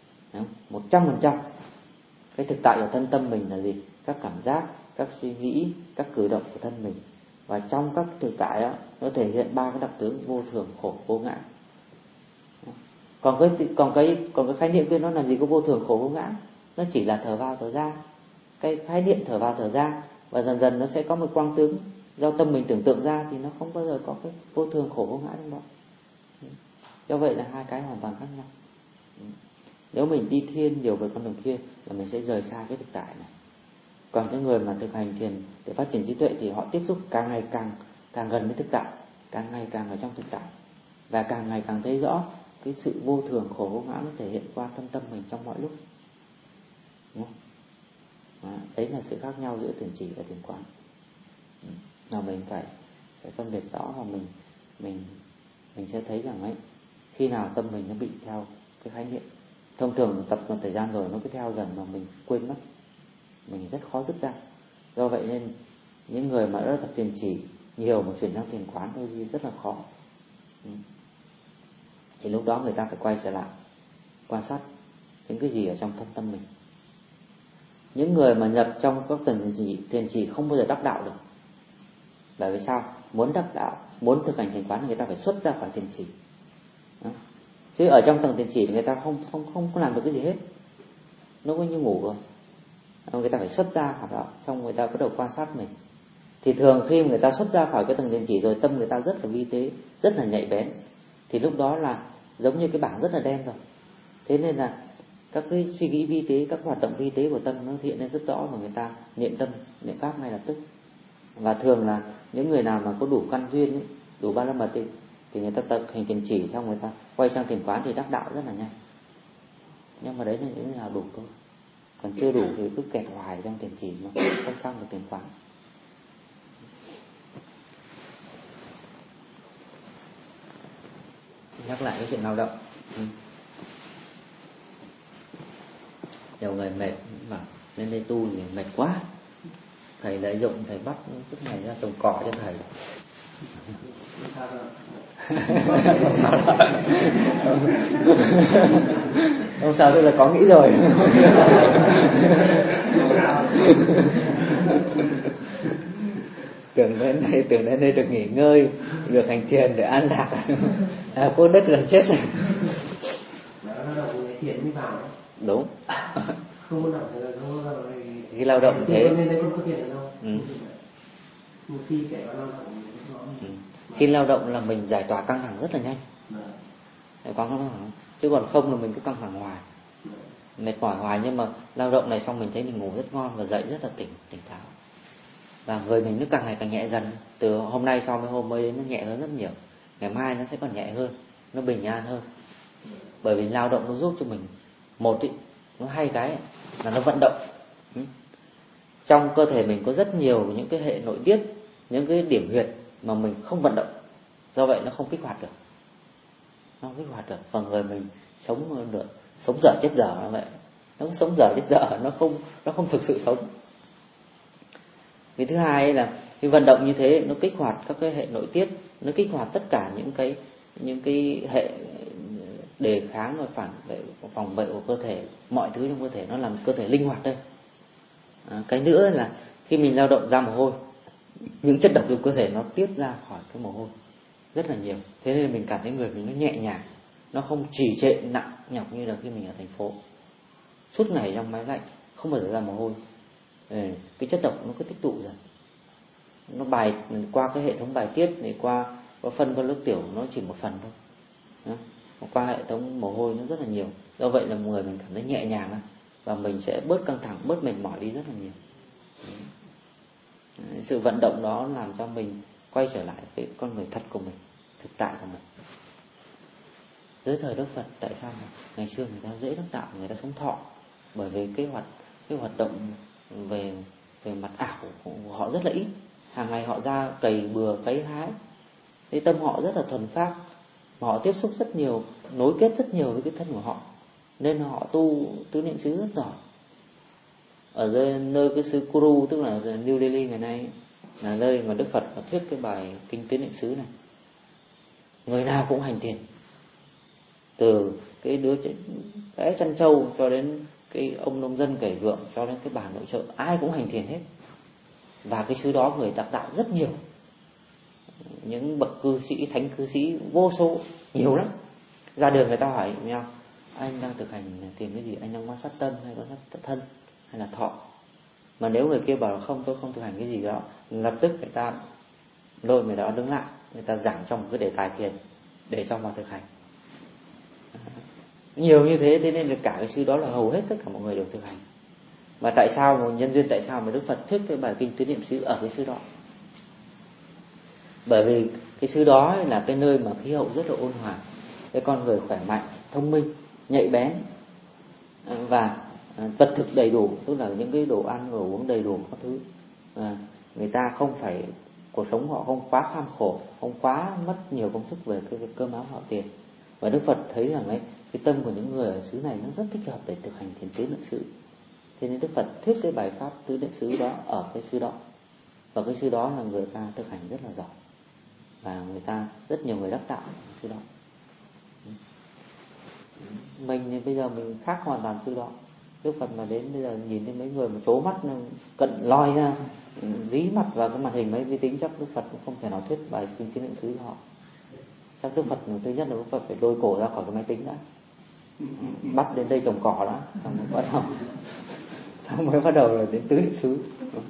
100%. Cái thực tại của thân tâm mình là gì? Các cảm giác, các suy nghĩ, các cử động của thân mình. Và trong các thực tại đó nó thể hiện 3 cái đặc tướng vô thường, khổ, vô ngã. Còn cái khái niệm kia nó làm gì có vô thường, khổ, vô ngã. Nó chỉ là thở vào thở ra. Cái khái niệm thở vào thở ra, và dần nó sẽ có một quang tướng do tâm mình tưởng tượng ra, thì nó không bao giờ có cái vô thường, khổ, vô ngã trong đó. Do vậy là hai cái hoàn toàn khác nhau. Nếu mình đi thiên nhiều về con đường kia là mình sẽ rời xa cái thực tại này. Còn cái người mà thực hành thiền để phát triển trí tuệ thì họ tiếp xúc càng ngày càng gần với thực tại, càng ngày càng ở trong thực tại, và càng ngày càng thấy rõ cái sự vô thường, khổ, vô ngã nó thể hiện qua thân tâm mình trong mọi lúc. Đúng không? Đấy là sự khác nhau giữa thiền chỉ và thiền quán. Mà mình phải phân biệt rõ, và mình sẽ thấy rằng ấy, khi nào tâm mình nó bị theo cái khái niệm, thông thường tập một thời gian rồi nó cứ theo dần mà mình quên mất, mình rất khó dứt ra. Do vậy nên những người mà đã tập thiền chỉ nhiều mà chuyển sang thiền quán đôi khi rất là khó. Thì lúc đó người ta phải quay trở lại quan sát những cái gì ở trong thân tâm mình. Những người mà nhập trong các tầng thiền chỉ không bao giờ đắc đạo được. Bởi vì sao? Muốn đắc đạo, muốn thực hành thiền quán, người ta phải xuất ra khỏi thiền chỉ. Chứ ở trong tầng thiền chỉ thì người ta không làm được cái gì hết, nó có như ngủ rồi. Người ta phải xuất ra khỏi đó, xong người ta bắt đầu quan sát mình. Thì thường khi người ta xuất ra khỏi cái tầng thiền chỉ rồi, tâm người ta rất là vi tế, rất là nhạy bén. Thì lúc đó là giống như cái bảng rất là đen rồi. Thế nên là các cái suy nghĩ vi tế, các hoạt động vi tế của tâm nó hiện lên rất rõ, và người ta niệm tâm, niệm pháp ngay lập tức. Và thường là những người nào mà có đủ căn duyên ấy, đủ ba la mật ấy, thì người ta tập hành thiền chỉ xong người ta quay sang thiền quán thì đắc đạo rất là nhanh. Nhưng mà đấy là những người nào đủ thôi. Còn chưa đủ thì cứ kẹt hoài trong thiền chỉ mà không sang được thiền quán. Nhắc lại cái chuyện lao động. Nhiều người mệt bảo lên đây tu thì mệt quá, thầy lợi dụng, thầy bắt suốt ngày ra trồng cỏ cho thầy. Không sao, tức là có nghĩ rồi. Tưởng đến đây được nghỉ ngơi, được hành thiền để an lạc. Vô đất là chết rồi. Đúng. Không có động thì không có động thì khi lao động thế. Nên đây không có tiền đâu. Một khi chạy vào lao động khi lao động là mình giải tỏa căng thẳng rất là nhanh. Giải tỏa căng thẳng, chứ còn không là mình cứ căng thẳng hoài. mệt mỏi hoài, nhưng mà lao động này xong mình thấy mình ngủ rất ngon và dậy rất là tỉnh táo, và người mình nó càng ngày càng nhẹ dần. Từ hôm nay so với hôm mới đến nó nhẹ hơn rất nhiều, ngày mai nó sẽ còn nhẹ hơn, nó bình an hơn. Bởi vì lao động nó giúp cho mình nó hay cái là nó vận động. Trong cơ thể mình có rất nhiều những cái hệ nội tiết, những cái điểm huyệt mà mình không vận động, do vậy nó không kích hoạt được. Và người mình sống dở chết dở vậy, nó sống dở chết dở, nó không thực sự sống. Cái thứ hai là cái vận động như thế nó kích hoạt các cái hệ nội tiết, nó kích hoạt tất cả những cái hệ đề kháng và phản vệ, phòng vệ của cơ thể, mọi thứ trong cơ thể, nó làm cơ thể linh hoạt đây. Cái nữa là khi mình lao động ra mồ hôi, những chất độc trong cơ thể nó tiết ra khỏi cái mồ hôi rất là nhiều. Thế nên mình cảm thấy người mình nó nhẹ nhàng, nó không trì trệ nặng nhọc như là khi mình ở thành phố suốt ngày trong máy lạnh, không bao giờ ra mồ hôi. Cái chất độc nó cứ tích tụ dần, nó bài qua cái hệ thống bài tiết này, qua phân và nước tiểu nó chỉ một phần thôi. Qua hệ thống mồ hôi nó rất là nhiều. Do vậy là người mình cảm thấy nhẹ nhàng, và mình sẽ bớt căng thẳng, bớt mệt mỏi đi rất là nhiều. Sự vận động đó làm cho mình quay trở lại cái con người thật của mình, thực tại của mình. Dưới thời Đức Phật, tại sao mà ngày xưa người ta dễ đắc đạo, người ta sống thọ? Bởi vì cái hoạt động về mặt ảo của họ rất là ít. Hàng ngày họ ra cày bừa cấy hái, cái tâm họ rất là thuần phác, mà họ tiếp xúc rất nhiều, nối kết rất nhiều với cái thân của họ, nên họ tu tứ niệm xứ rất giỏi. Ở nơi cái xứ Kuru, tức là New Delhi ngày nay, là nơi mà Đức Phật thuyết cái bài kinh tứ niệm xứ này, người nào cũng hành thiền, từ cái đứa bé chăn trâu cho đến cái ông nông dân cày ruộng, cho đến cái bà nội trợ, ai cũng hành thiền hết. Và cái xứ đó người đắc đạo rất nhiều, những bậc cư sĩ, thánh cư sĩ vô số, nhiều lắm. Ra đường người ta hỏi nhau, anh đang thực hành thiền cái gì? Anh đang quan sát tâm hay quan sát thân hay là thọ? Mà nếu người kia bảo là không, tôi không thực hành cái gì đó, lập tức người ta lôi người đó đứng lại, người ta giảng trong một cái đề tài thiền để cho mà thực hành. Nhiều như thế, thế nên là cả cái xứ đó là hầu hết tất cả mọi người đều thực hành. Mà tại sao, một nhân duyên tại sao mà Đức Phật thuyết cái bài kinh tứ niệm xứ ở cái xứ đó? Bởi vì cái xứ đó là cái nơi mà khí hậu rất là ôn hòa, cái con người khỏe mạnh, thông minh, nhạy bén, và vật thực đầy đủ, tức là những cái đồ ăn, đồ uống đầy đủ các thứ. Người ta không phải, cuộc sống họ không quá kham khổ, không quá mất nhiều công sức về cái cơm áo gạo tiền. Và Đức Phật thấy rằng ấy, cái tâm của những người ở xứ này nó rất thích hợp để thực hành thiền tứ niệm xứ. Thế nên Đức Phật thuyết cái bài pháp tứ niệm xứ đó ở cái xứ đó. Và cái xứ đó là người ta thực hành rất là giỏi, và rất nhiều người đắc đạo ở xứ đó. Mình thì bây giờ mình khác hoàn toàn xứ đó. Đức Phật mà đến bây giờ nhìn thấy mấy người mà trố mắt cận loi ra, dí mặt vào cái màn hình máy vi tính, chắc Đức Phật cũng không thể nào thuyết bài kinh tứ niệm xứ cho họ. Chắc Đức Phật thứ nhất là Đức Phật phải lôi cổ ra khỏi cái máy tính đã, bắt đến đây trồng cỏ đã, xong mới bắt đầu là đến tứ niệm xứ.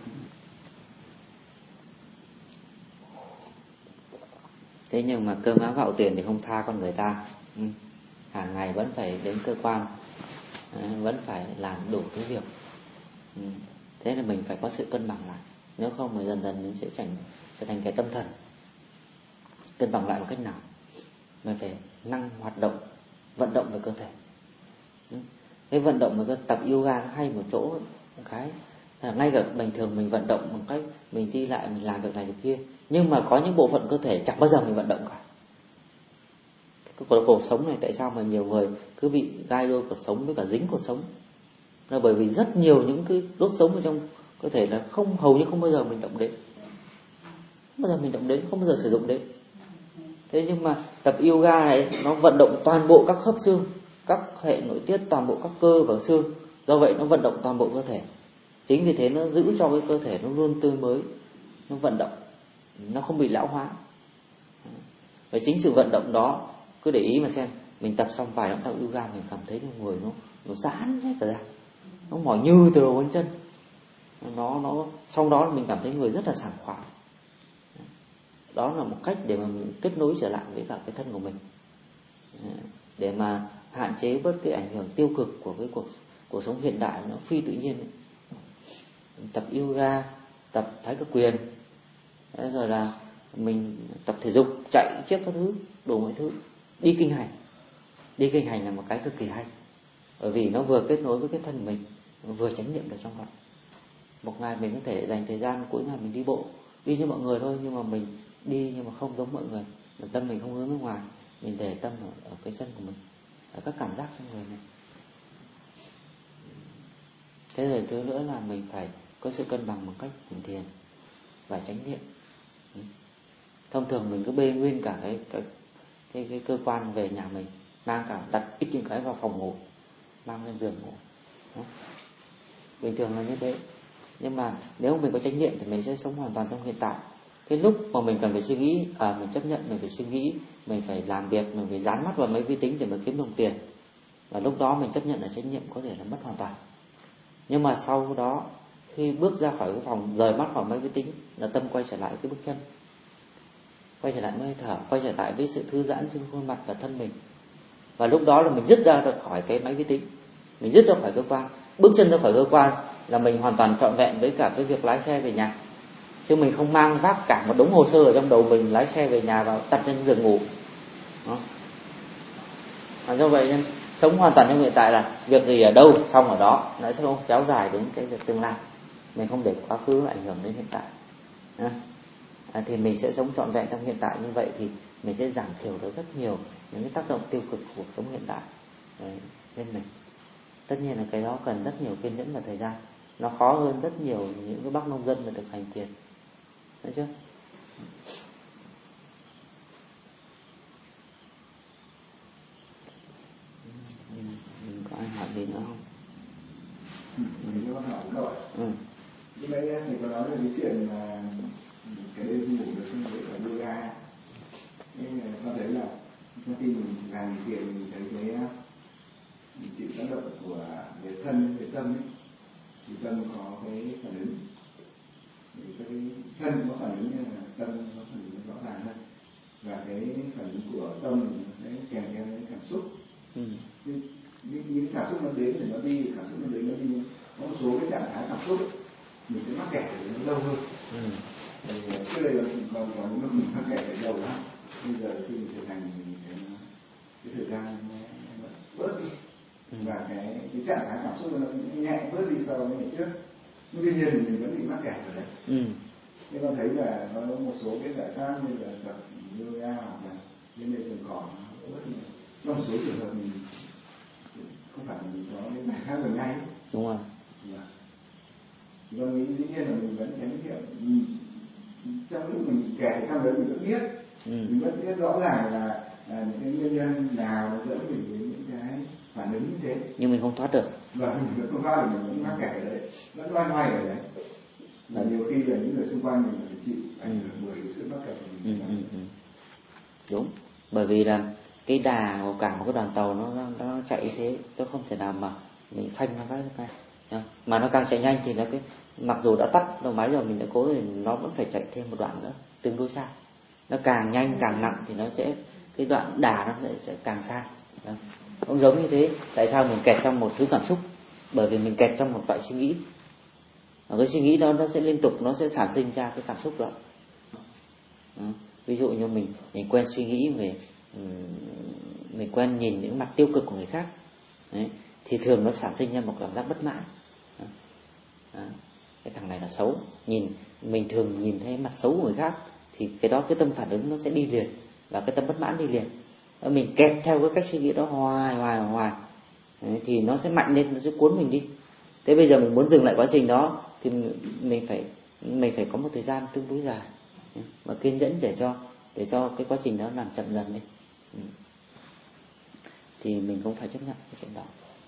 Thế nhưng mà cơm áo gạo tiền thì không tha con người ta. Hàng ngày vẫn phải đến cơ quan, vẫn phải làm đủ thứ việc. Thế là mình phải có sự cân bằng lại, nếu không mà dần dần mình sẽ trở thành cái tâm thần. Cân bằng lại bằng cách nào? Mình phải năng hoạt động, vận động về cơ thể. Cái vận động về tập yoga nó hay một chỗ, một cái là ngay cả bình thường mình vận động bằng cách mình đi lại, mình làm việc này việc kia, nhưng mà có những bộ phận cơ thể chẳng bao giờ mình vận động cả. Cái cột sống này, tại sao mà nhiều người cứ bị gai đôi cột sống với cả dính cột sống? Là bởi vì rất nhiều những cái đốt sống ở trong cơ thể là hầu như không bao giờ mình động đến, không bao giờ sử dụng đến. Thế nhưng mà tập yoga này nó vận động toàn bộ các khớp xương, các hệ nội tiết, toàn bộ các cơ và xương. Do vậy nó vận động toàn bộ cơ thể. Chính vì thế nó giữ cho cái cơ thể nó luôn tươi mới, nó vận động, nó không bị lão hóa. Và chính sự vận động đó, cứ để ý mà xem, mình tập xong vài động tác yoga mình cảm thấy người nó giãn hết ra, nó mỏi như từ đầu đến chân. Nó xong đó mình cảm thấy người rất là sảng khoái. Đó là một cách để mà mình kết nối trở lại với cả cái thân của mình, để mà hạn chế bớt cái ảnh hưởng tiêu cực của cái cuộc cuộc sống hiện đại nó phi tự nhiên ấy. Tập yoga, tập thái cực quyền, rồi là mình tập thể dục, chạy chiếc các thứ, đủ mọi thứ. Đi kinh hành là một cái cực kỳ hay, bởi vì nó vừa kết nối với cái thân mình, vừa chánh niệm được trong đó. Một ngày mình có thể dành thời gian cuối ngày mình đi bộ, đi như mọi người thôi, nhưng mà mình đi nhưng mà không giống mọi người, tâm mình không hướng ra ngoài, mình để tâm ở cái chân của mình, ở các cảm giác trong người mình. Thế rồi thứ nữa là mình phải có sự cân bằng bằng cách hành thiền và chánh niệm. Thông thường mình cứ bê nguyên cả cái cơ quan về nhà mình, mang cả đặt ít những cái vào phòng ngủ, mang lên giường ngủ. Đó. Bình thường là như thế. Nhưng mà nếu mình có chánh niệm thì mình sẽ sống hoàn toàn trong hiện tại. Cái lúc mà mình cần phải suy nghĩ, mình chấp nhận mình phải suy nghĩ, mình phải làm việc, mình phải dán mắt vào máy vi tính để mà kiếm đồng tiền, và lúc đó mình chấp nhận là chánh niệm có thể là mất hoàn toàn. Nhưng mà sau đó khi bước ra khỏi cái phòng, rời mắt khỏi máy vi tính, là tâm quay trở lại cái bước chân, quay trở lại hơi thở, quay trở lại với sự thư giãn trên khuôn mặt và thân mình. Và lúc đó là mình dứt ra được khỏi cái máy vi tính, mình dứt ra khỏi cơ quan. Bước chân ra khỏi cơ quan là mình hoàn toàn trọn vẹn với cả cái việc lái xe về nhà, chứ mình không mang vác cả một đống hồ sơ ở trong đầu mình lái xe về nhà và đặt trên giường ngủ. Đó. Do vậy nên sống hoàn toàn trong hiện tại là việc gì ở đâu xong ở đó, nó sẽ không kéo dài đến cái việc tương lai. Mình không để quá khứ ảnh hưởng đến hiện tại. Thì mình sẽ sống trọn vẹn trong hiện tại. Như vậy thì mình sẽ giảm thiểu được rất nhiều những cái tác động tiêu cực của cuộc sống hiện tại lên mình. Tất nhiên là cái đó cần rất nhiều kiên nhẫn và thời gian, nó khó hơn rất nhiều những cái bác nông dân mà thực hành thiền, thấy chưa? Mình có ai hỏi gì nữa không? Mình có hỏi câu ạ. Lúc nãy thầy có nói về cái chuyện mà cái đêm ngủ được trong cái cả yoga. Nên là con thấy là sau khi mình làm thiền mình thấy cái chịu tác động của về thân, về tâm ấy, thì tâm có cái phản ứng, thì cái thân có phản ứng như là tâm có phản ứng rõ ràng hơn, và cái phản ứng của tâm nó sẽ kèm theo những cảm xúc. Những cảm xúc nó đến thì nó đi, cảm xúc nó đến nó đi. Có một số cái trạng thái cảm xúc ấy, mình sẽ mắc kẹt ở đấy nó lâu hơn. Thì trước đây là mình còn có những lúc mình mắc kẹt ở lâu lắm. Bây giờ khi mình thực hành mình thấy nó, cái thời gian nó bớt đi, và cái trạng thái cảm xúc nó nhẹ bớt đi so với ngày trước. Nhưng tuy nhiên thì mình vẫn bị mắc kẹt ở đấy. Nhưng con thấy là nó có một số cái giải pháp như là tập yoga hoặc là những nơi trồng cỏ nó bớt đi. Trong một số trường hợp mình không phải mình có cái giải pháp gần ngay. Đúng rồi. Con nghĩ dĩ nhiên là mình vẫn chánh niệm. Trong lúc mình kẹt ở trong đấy mình vẫn biết, mình vẫn biết rõ ràng là những cái nguyên nhân nào nó dẫn mình đến những cái phản ứng như thế. Nhưng mình không thoát được. Và mình vẫn không thoát được, mình vẫn mắc kẹt ở đấy, vẫn loay hoay ở đấy. Và nhiều khi là những người xung quanh mình phải chịu ảnh hưởng bởi sự mắc kẹt của mình. Đúng, bởi vì là cái đà của cả một cái đoàn tàu nó chạy như thế, nó không thể nào mà mình phanh nó cái mà nó càng chạy nhanh thì nó cái mặc dù đã tắt đầu máy rồi, mình đã cố thì nó vẫn phải chạy thêm một đoạn nữa tương đối xa. Nó càng nhanh càng nặng thì nó sẽ cái đoạn đà nó sẽ càng xa. Cũng giống như thế, tại sao mình kẹt trong một thứ cảm xúc? Bởi vì mình kẹt trong một loại suy nghĩ. Và cái suy nghĩ đó nó sẽ liên tục, nó sẽ sản sinh ra cái cảm xúc đó. Ví dụ như mình quen suy nghĩ về, mình quen nhìn những mặt tiêu cực của người khác. Đấy, thì thường nó sản sinh ra một cảm giác bất mãn. Cái thằng này là xấu, mình thường nhìn thấy mặt xấu của người khác thì cái đó cái tâm phản ứng nó sẽ đi liền, và cái tâm bất mãn đi liền. Mình kẹt theo cái cách suy nghĩ đó hoài. Đấy, thì nó sẽ mạnh lên, nó sẽ cuốn mình đi. Thế bây giờ mình muốn dừng lại quá trình đó thì mình phải có một thời gian tương đối dài và kiên nhẫn để cho cái quá trình đó làm chậm dần đi. Thì mình cũng phải chấp nhận cái chuyện đó.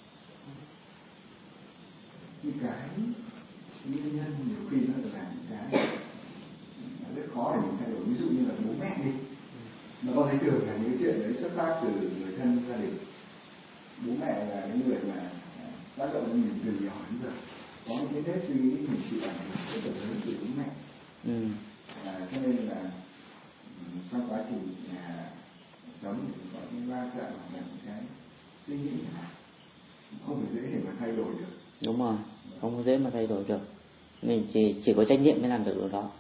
Những cái nguyên nhân nhiều khi nó là những cái rất khó để mình thay đổi. Ví dụ như là bố mẹ đi, nó có thấy tưởng là những cái chuyện đấy xuất phát từ người thân gia đình. Bố mẹ là cái người mà tác động đến mình từ nhỏ đến giờ, có một cái nếp suy nghĩ mình chịu ảnh hưởng rất là lớn từ bố mẹ. Cho nên là trong quá trình sống thì có những va chạm hoặc là những cái suy nghĩ không phải dễ để mà thay đổi được. Đúng rồi, không có dễ mà thay đổi được. Mình chỉ có chánh niệm mới làm được điều đó.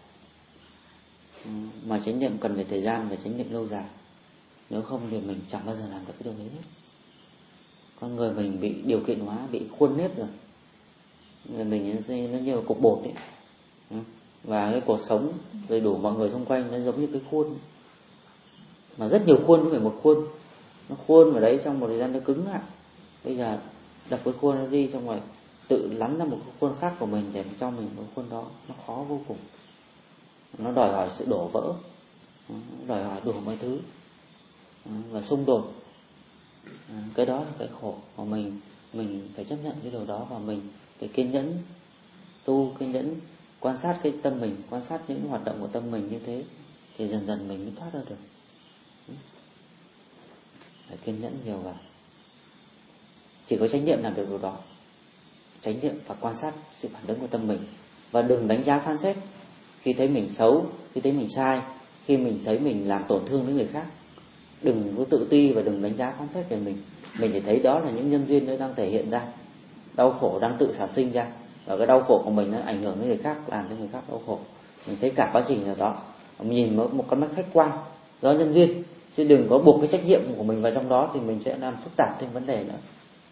Mà chánh niệm cần phải thời gian và chánh niệm lâu dài. Nếu không thì mình chẳng bao giờ làm được cái điều đấy hết. Con người mình bị điều kiện hóa, bị khuôn nếp rồi. Mình nó như là cục bột ấy. Và cái cuộc sống đầy đủ mọi người xung quanh nó giống như cái khuôn. Mà rất nhiều khuôn, không phải một khuôn. Nó khuôn vào đấy trong một thời gian nó cứng lại. Bây giờ đập cái khuôn nó đi, xong rồi tự lắn ra một cái khuôn khác của mình để cho mình cái khuôn đó. Nó khó vô cùng. Nó đòi hỏi sự đổ vỡ, nó đòi hỏi đủ mọi thứ và xung đột. Cái đó là cái khổ của mình phải chấp nhận cái điều đó, và mình phải kiên nhẫn tu, kiên nhẫn quan sát cái tâm mình, quan sát những hoạt động của tâm mình như thế, thì dần dần mình mới thoát ra được. Phải kiên nhẫn nhiều vào. Chỉ có chánh niệm làm được điều đó. Chánh niệm và quan sát sự phản ứng của tâm mình, và đừng đánh giá phán xét. Khi thấy mình xấu, khi thấy mình sai, khi mình thấy mình làm tổn thương đến người khác, đừng có tự ti và đừng đánh giá phán xét về mình. Mình chỉ thấy đó là những nhân duyên nó đang thể hiện ra, đau khổ đang tự sản sinh ra, và cái đau khổ của mình nó ảnh hưởng đến người khác, làm cho người khác đau khổ. Mình thấy cả quá trình là đó, mình nhìn một con mắt khách quan do nhân duyên, chứ đừng có buộc cái trách nhiệm của mình vào trong đó, thì mình sẽ làm phức tạp thêm vấn đề nữa.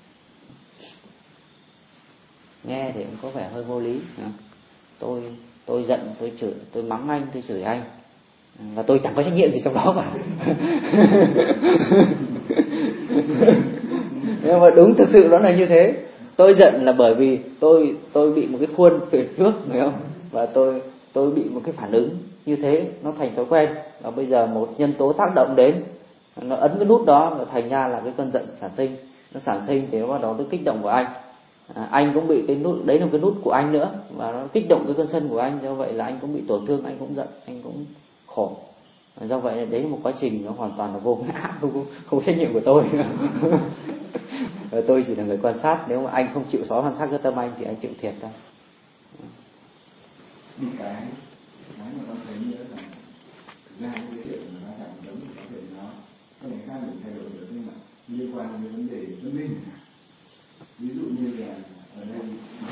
Nghe thì cũng có vẻ hơi vô lý. Tôi giận, tôi chửi, tôi mắng anh, tôi chửi anh, và tôi chẳng có trách nhiệm gì trong đó cả. Nhưng mà đúng, thực sự nó là như thế. Tôi giận là bởi vì tôi bị một cái khuôn từ trước, phải không? Và tôi bị một cái phản ứng như thế, nó thành thói quen. Và bây giờ một nhân tố tác động đến, nó ấn cái nút đó, và thành ra là cái cơn giận sản sinh. Nó sản sinh thì nó bắt đầu cái kích động của anh. Anh cũng bị cái nút, đấy là cái nút của anh nữa, và nó kích động cái cơn sân của anh. Do vậy là anh cũng bị tổn thương, anh cũng giận, anh cũng khổ. Do vậy là đấy là một quá trình nó hoàn toàn là vô ngã, không có trách nhiệm của tôi. Tôi chỉ là người quan sát. Nếu mà anh không chịu xóa quan sát cái tâm anh thì anh chịu thiệt thôi. Đi cái mà con thấy nữa là thực ra cái chuyện mà nó chẳng giống thì có thể nó có thể khác mình thay đổi được, nhưng mà liên quan đến vấn đề tâm linh. Ví dụ như là ở đây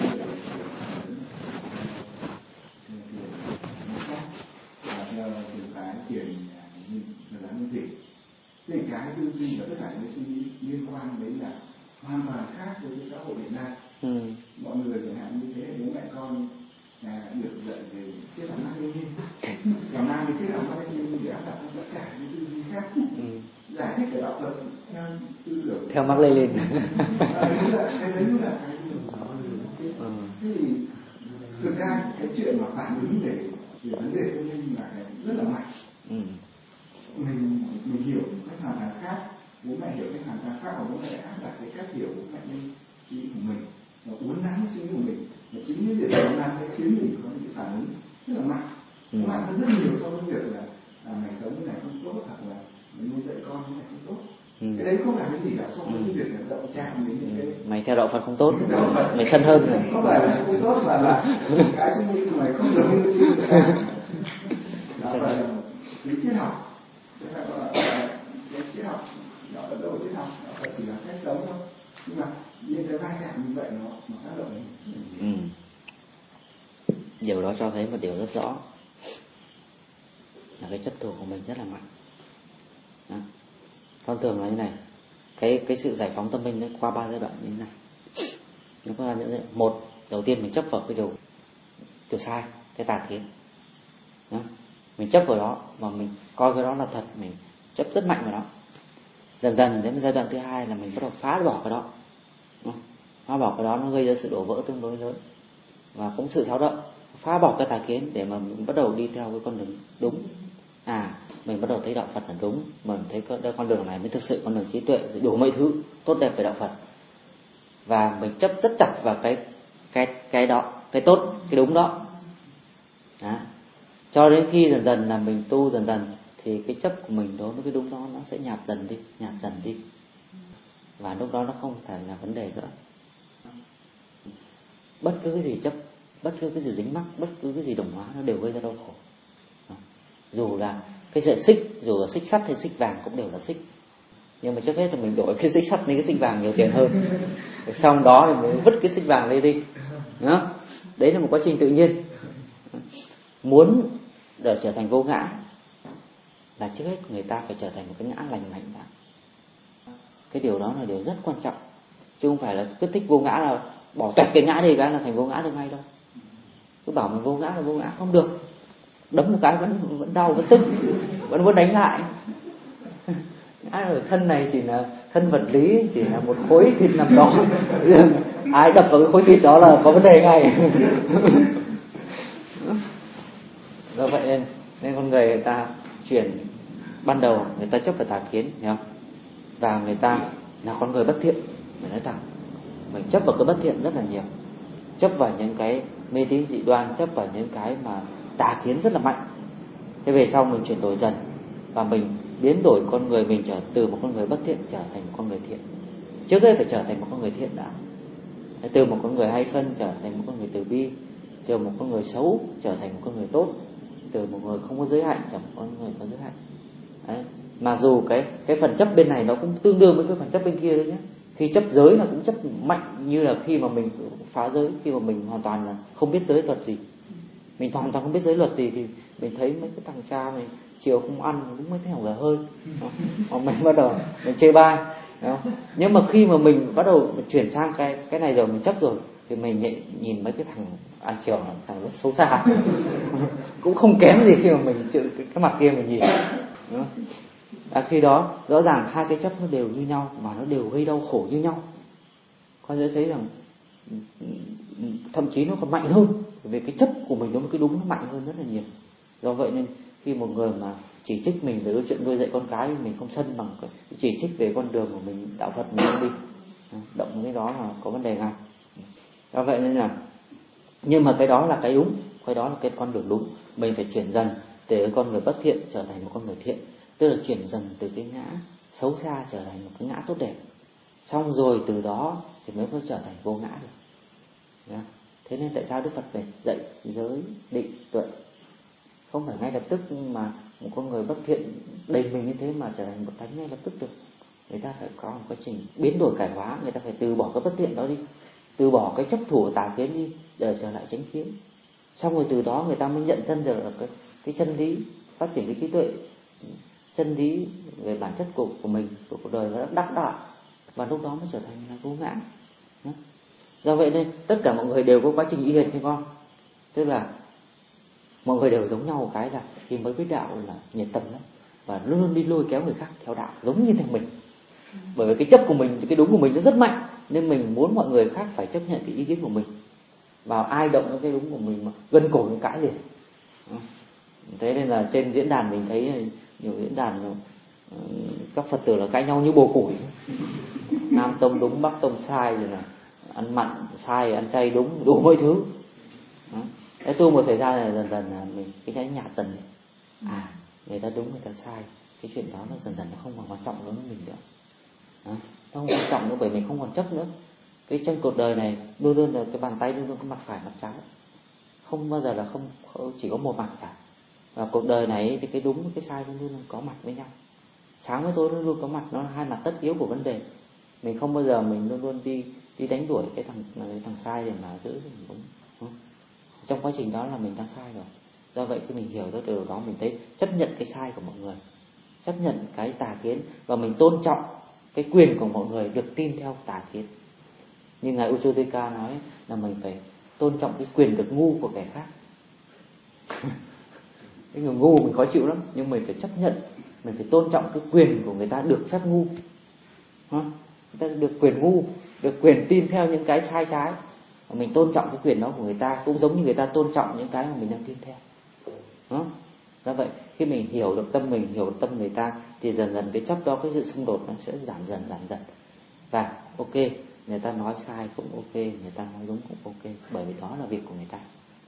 và theo trường phái thiền là nguyên thủy, thì cái tư duy và tất cả những suy nghĩ liên quan đấy là hoàn toàn khác với cái xã hội hiện nay. Mọi người chẳng hạn như thế, bố mẹ con được dạy về triết học Mác Lênin, và mang cái triết học Mác Lênin để áp đặt cho tất cả những tư duy khác, giải thích về đạo Phật theo tư tưởng theo Mác Lênin. Cái đấy là cái thế thì thực ra cái chuyện mà phản ứng về vấn đề tâm linh là cái rất là mạnh. Mình hiểu một cách hoàn toàn khác, bố mẹ hiểu cách hoàn toàn khác, và bố mẹ áp đặt cái cách hiểu bố mẹ lên suy nghĩ của mình, và uốn nắn suy nghĩ của mình, và chính cái việc uốn nắn cái khiến mình có những cái phản ứng rất là mạnh. Nó mạnh hơn rất nhiều so với việc là mày sống như này không tốt, hoặc là mày nuôi dạy con như này không tốt. Cái đấy không là cái gì cả so với cái việc là động chạm đến những cái mày theo đạo Phật không tốt, mày sân hơn rồi. Không phải là không tốt, mà là cái suy nghĩ của mày không giống như suy nghĩ của mày. Đó là cái triết học. Thế là gọi là cái triết học, nó là đâu triết học, nó phải chỉ là cách sống thôi. Nhưng mà những cái va chạm như vậy nó tác động đến. Điều đó cho thấy một điều rất rõ là cái chấp thủ của mình rất là mạnh. Thông thường là như này, cái sự giải phóng tâm linh nó qua 3 giai đoạn như thế này. Nó có những giai đoạn. Một, đầu tiên mình chấp vào cái điều sai, cái tà kiến. Mình chấp vào đó và mình coi cái đó là thật, mình chấp rất mạnh vào đó. Dần dần đến giai đoạn thứ hai là mình bắt đầu phá bỏ cái đó. Phá bỏ cái đó nó gây ra sự đổ vỡ tương đối lớn và cũng sự xáo động. Phá bỏ cái tà kiến để mà mình bắt đầu đi theo cái con đường đúng. Mình bắt đầu thấy đạo Phật là đúng, mình thấy con đường này mới thực sự con đường trí tuệ, đủ mọi thứ tốt đẹp về đạo Phật. Và mình chấp rất chặt vào cái đó, cái tốt, cái đúng đó. Cho đến khi dần dần là mình tu dần dần thì cái chấp của mình đối với cái đúng đó nó sẽ nhạt dần đi. Và lúc đó nó không phải là vấn đề nữa. Bất cứ cái gì chấp, bất cứ cái gì dính mắc, bất cứ cái gì đồng hóa nó đều gây ra đau khổ. Dù là cái sợi xích, dù là xích sắt hay xích vàng cũng đều là xích. Nhưng mà trước hết là mình đổi cái xích sắt lên cái xích vàng nhiều tiền hơn. Xong đó thì mình vứt cái xích vàng lên đi. Đó. Đấy là một quá trình tự nhiên. Muốn để trở thành vô ngã là trước hết người ta phải trở thành một cái ngã lành mạnh đã. Cái điều đó là điều rất quan trọng, chứ không phải là cứ thích vô ngã là bỏ toẹt cái ngã đi cái là thành vô ngã được ngay đâu. Cứ bảo mình vô ngã là vô ngã không được, đấm một cái vẫn đau, vẫn tức, vẫn muốn đánh lại. Ngã ở thân này chỉ là thân vật lý, chỉ là một khối thịt nằm đó. Ai đập vào cái khối thịt đó là có vấn đề ngay. Do vậy nên con người ta chuyển, ban đầu người ta chấp vào tà kiến, hiểu không? Và người ta là con người bất thiện. Mình nói thẳng, mình chấp vào cái bất thiện rất là nhiều, chấp vào những cái mê tín dị đoan, chấp vào những cái mà tà kiến rất là mạnh. Thế về sau mình chuyển đổi dần và mình biến đổi con người mình từ một con người bất thiện trở thành một con người thiện. Trước hết phải trở thành một con người thiện đã. Từ một con người hay sân trở thành một con người từ bi, từ một con người xấu trở thành một con người tốt, từ một người không có giới hạn trở thành một con người có giới hạn. Đấy. Mặc dù cái phần chấp bên này nó cũng tương đương với cái phần chấp bên kia đấy nhé. Khi chấp giới là cũng chấp mạnh, như là khi mà mình phá giới, khi mà mình hoàn toàn là không biết giới luật gì, mình hoàn toàn không biết giới luật gì thì mình thấy mấy cái thằng cha này chiều không ăn đúng mấy cái thằng dở hơi, mình bắt đầu mình chê bai. Nhưng mà khi mà mình bắt đầu chuyển sang cái này rồi, mình chấp rồi thì mình nhìn mấy cái thằng ăn chiều, thằng rất xấu xa cũng không kém gì khi mà mình cái mặt kia mình nhìn. Khi đó rõ ràng hai cái chấp nó đều như nhau và nó đều gây đau khổ như nhau. Con sẽ thấy rằng thậm chí nó còn mạnh hơn, vì cái chấp của mình đối với cái đúng nó mạnh hơn rất là nhiều. Do vậy nên khi một người mà chỉ trích mình về cái chuyện nuôi dạy con cái, mình không sân bằng cái chỉ trích về con đường của mình, đạo Phật mình không đi, động cái đó là có vấn đề ngay. Do vậy nên là, nhưng mà cái đó là cái đúng, cái đó là cái con đường đúng. Mình phải chuyển dần từ cái con người bất thiện trở thành một con người thiện, tức là chuyển dần từ cái ngã xấu xa trở thành một cái ngã tốt đẹp. Xong rồi từ đó thì mới có trở thành vô ngã được. Thế nên tại sao Đức Phật phải dạy giới định tuệ? Không phải ngay lập tức mà một con người bất thiện đầy mình như thế mà trở thành một thánh ngay lập tức được. Người ta phải có một quá trình biến đổi cải hóa, người ta phải từ bỏ cái bất thiện đó đi, từ bỏ cái chấp thủ tà kiến đi để trở lại chánh kiến. Xong rồi từ đó người ta mới nhận thân được cái chân lý, phát triển cái trí tuệ, chân lý về bản chất của mình, của cuộc đời nó đắc đạo, và lúc đó mới trở thành là vô ngã. Do vậy nên tất cả mọi người đều có quá trình y hệt như con, tức là mọi người đều giống nhau một cái là khi mới biết đạo là nhiệt tâm lắm và luôn luôn đi lôi kéo người khác theo đạo giống như theo mình. Bởi vì cái chấp của mình, cái đúng của mình nó rất mạnh, nên mình muốn mọi người khác phải chấp nhận cái ý kiến của mình. Vào ai động cái đúng của mình mà gân cổ những cãi liền. Thế nên là trên diễn đàn mình thấy nhiều diễn đàn các Phật tử là cãi nhau như bồ củi. Nam tông đúng, Bắc tông sai, rồi là ăn mặn sai, ăn chay đúng, đủ mọi thứ. Thế tu một thời gian là dần dần là mình cái nhạt dần này. Người ta đúng, người ta sai, cái chuyện đó nó dần dần nó không còn quan trọng đối với mình nữa. Nó không quan trọng nữa, bởi mình không còn chấp nữa. Cái trong cuộc đời này luôn luôn là cái bàn tay luôn luôn có mặt phải mặt trái, không bao giờ là không chỉ có một mặt cả. Và cuộc đời này thì cái đúng với cái sai luôn luôn có mặt với nhau. Sáng với tối luôn luôn có mặt, nó là hai mặt tất yếu của vấn đề. Mình không bao giờ mình luôn luôn đi đánh đuổi cái thằng sai để mà giữ cái thằng đúng. Trong quá trình đó là mình đang sai rồi. Do vậy khi mình hiểu ra điều đó, mình thấy chấp nhận cái sai của mọi người, chấp nhận cái tà kiến, và mình tôn trọng cái quyền của mọi người được tin theo tà kiến. Như ngài Usutika nói là mình phải tôn trọng cái quyền được ngu của kẻ khác. Cái người ngu mình khó chịu lắm, nhưng mình phải chấp nhận, mình phải tôn trọng cái quyền của người ta được phép ngu. Người ta được quyền ngu, được quyền tin theo những cái sai trái. Mình tôn trọng cái quyền đó của người ta, cũng giống như người ta tôn trọng những cái mà mình đang tin theo. Do vậy khi mình hiểu được tâm mình, hiểu được tâm người ta, thì dần dần cái chấp đó, cái sự xung đột nó sẽ giảm dần. Và ok, người ta nói sai cũng ok, người ta nói đúng cũng ok, bởi vì đó là việc của người ta.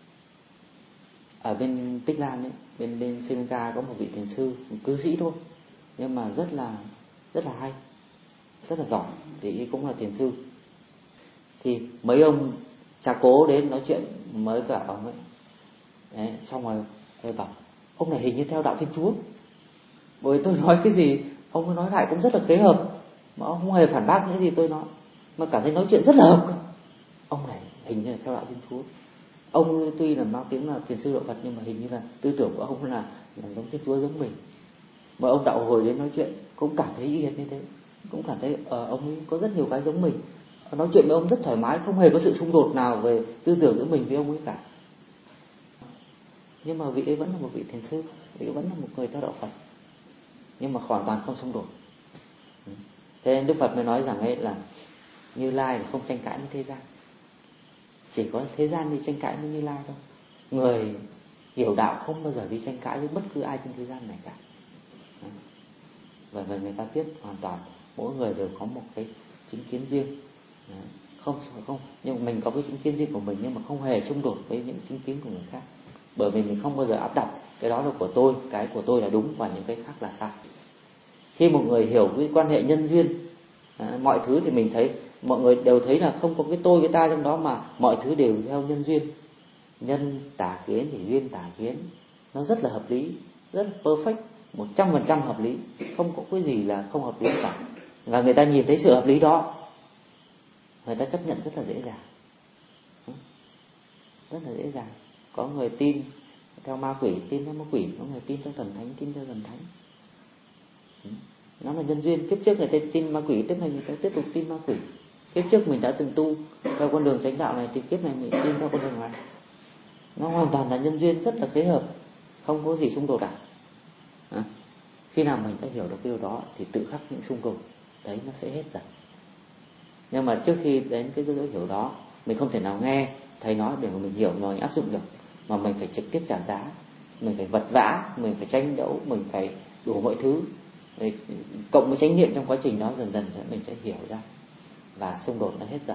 Ở bên Tích Lan ấy, bên Sri Lanka có một vị thiền sư, một cư sĩ thôi, nhưng mà rất là hay, rất là giỏi, thì cũng là thiền sư. Thì mấy ông cha cố đến nói chuyện mới cả ông ấy. Đấy, xong rồi tôi bảo ông này hình như theo đạo Thiên Chúa. Bởi tôi nói cái gì Ông ấy nói lại cũng rất là khế hợp, mà ông không hề phản bác những gì tôi nói, mà cảm thấy nói chuyện rất là hợp. Ông này hình như là theo đạo Thiên Chúa. Ông tuy là mang tiếng là thiền sư đạo Phật, nhưng mà hình như là tư tưởng của ông là giống Thiên Chúa giống mình. Mà ông đạo hồi đến nói chuyện cũng cảm thấy y hệt như thế, cũng cảm thấy ông ấy có rất nhiều cái giống mình. Nói chuyện với ông rất thoải mái, không hề có sự xung đột nào về tư tưởng giữa mình với ông ấy cả. Nhưng mà vị ấy vẫn là một vị thiền sư, vị ấy vẫn là một người theo đạo Phật, nhưng mà hoàn toàn không xung đột. Thế nên Đức Phật mới nói rằng ấy là Như Lai là không tranh cãi với thế gian. Chỉ có thế gian đi tranh cãi với Như Lai thôi. Người hiểu đạo không bao giờ đi tranh cãi với bất cứ ai trên thế gian này cả. Bởi vì người ta biết hoàn toàn mỗi người đều có một cái chính kiến riêng. Không, nhưng mình có cái chính kiến riêng của mình, nhưng mà không hề xung đột với những chính kiến của người khác. Bởi vì mình không bao giờ áp đặt cái đó là của tôi, cái của tôi là đúng và những cái khác là sai. Khi một người hiểu cái quan hệ nhân duyên, mọi thứ thì mình thấy mọi người đều thấy là không có cái tôi cái ta trong đó, mà mọi thứ đều theo nhân duyên. Nhân tả kiến thì duyên tả kiến, nó rất là hợp lý, rất là perfect, 100% hợp lý, không có cái gì là không hợp lý cả. Và người ta nhìn thấy sự hợp lý đó, người ta chấp nhận rất là dễ dàng, rất là dễ dàng. Có người tin theo ma quỷ, tin theo ma quỷ. Có người tin theo thần thánh, tin theo thần thánh. Nó là nhân duyên. Kiếp trước người ta tin ma quỷ, tiếp này người ta tiếp tục tin ma quỷ. Kiếp trước mình đã từng tu theo con đường chánh đạo này, thì kiếp này mình tin theo con đường này. Nó hoàn toàn là nhân duyên, rất là phối hợp, không có gì xung đột cả. Khi nào mình đã hiểu được cái điều đó thì tự khắc những xung đột đấy nó sẽ hết dần. Nhưng mà trước khi đến cái dấu hiểu đó, mình không thể nào nghe thầy nói để mà mình hiểu rồi áp dụng được, mà mình phải trực tiếp trả giá, mình phải vật vã, mình phải tranh đấu, mình phải đủ mọi thứ. Cộng với chánh niệm trong quá trình đó, dần dần mình sẽ hiểu ra và xung đột nó hết dần.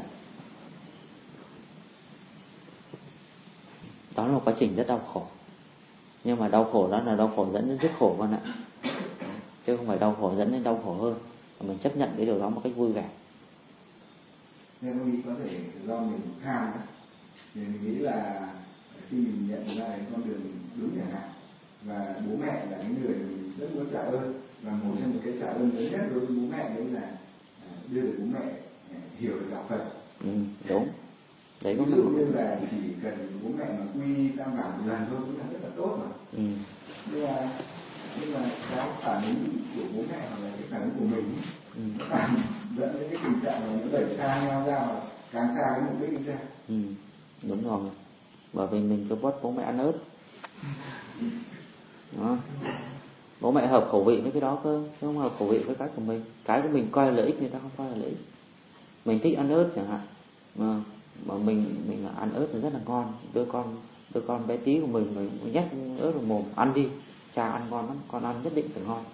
Đó là một quá trình rất đau khổ, nhưng mà đau khổ đó là đau khổ dẫn đến rất khổ con ạ, chứ không phải đau khổ dẫn đến đau khổ hơn. Mình chấp nhận cái điều đó một cách vui vẻ. Nên tôi nghĩ có thể do mình tham đó, thì mình nghĩ là khi mình nhận ra cái con đường đúng chẳng hạn, và bố mẹ là cái người mình rất muốn trả ơn, và một trong những cái trả ơn lớn nhất đối với bố mẹ đấy là đưa được bố mẹ hiểu được đạo Phật. Đúng. Đấy, ví dụ như là chỉ cần bố mẹ mà quy tam bảo một lần thôi cũng là rất là tốt mà. Nhưng mà cái phản ứng của bố mẹ hoặc là cái phản ứng của mình dẫn đến cái tình trạng là nó đẩy xa nhau ra, mà càng xa cái mục đích ra. Đúng rồi, bởi vì mình cứ bắt bố mẹ ăn ớt đó. Bố mẹ hợp khẩu vị với cái đó cơ, chứ không hợp khẩu vị với cái của mình. Cái của mình coi là lợi ích, người ta không coi là lợi ích. Mình thích ăn ớt chẳng hạn, mà mình ăn ớt là rất là ngon. Đứa con bé tí của mình nhét ớt vào mồm, ăn đi, cha ăn ngon lắm, con ăn nhất định phải ngon.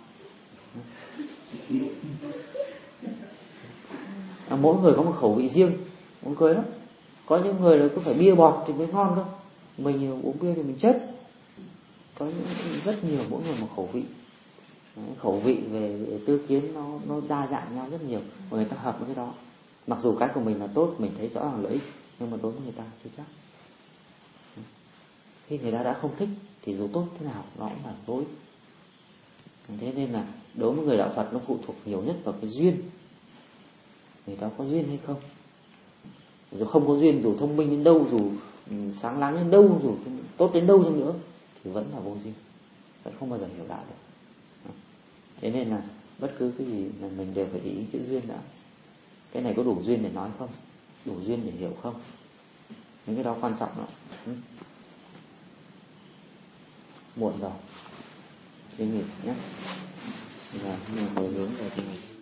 Mỗi người có một khẩu vị riêng, muốn cười lắm. Có những người là cứ phải bia bọt thì mới ngon cơ, mình uống bia thì mình chết. Có rất nhiều, mỗi người một khẩu vị. Khẩu vị về tư kiến nó đa dạng nhau rất nhiều, và người ta hợp với cái đó. Mặc dù cái của mình là tốt, mình thấy rõ ràng lợi ích, nhưng mà đối với người ta chưa chắc. Khi người ta đã không thích thì dù tốt thế nào nó cũng là vô ích. Thế nên là đối với người đạo Phật, nó phụ thuộc nhiều nhất vào cái duyên. Người đó có duyên hay không. Dù không có duyên, dù thông minh đến đâu, dù sáng láng đến đâu, dù tốt đến đâu chăng nữa, thì vẫn là vô duyên, vẫn không bao giờ hiểu đạo được. Thế nên là bất cứ cái gì là mình đều phải để ý chữ duyên đã. Cái này có đủ duyên để nói không, đủ duyên để hiểu không, những cái đó quan trọng lắm. Muộn rồi, suy nghĩ nhé. Mình hồi hướng về cái này.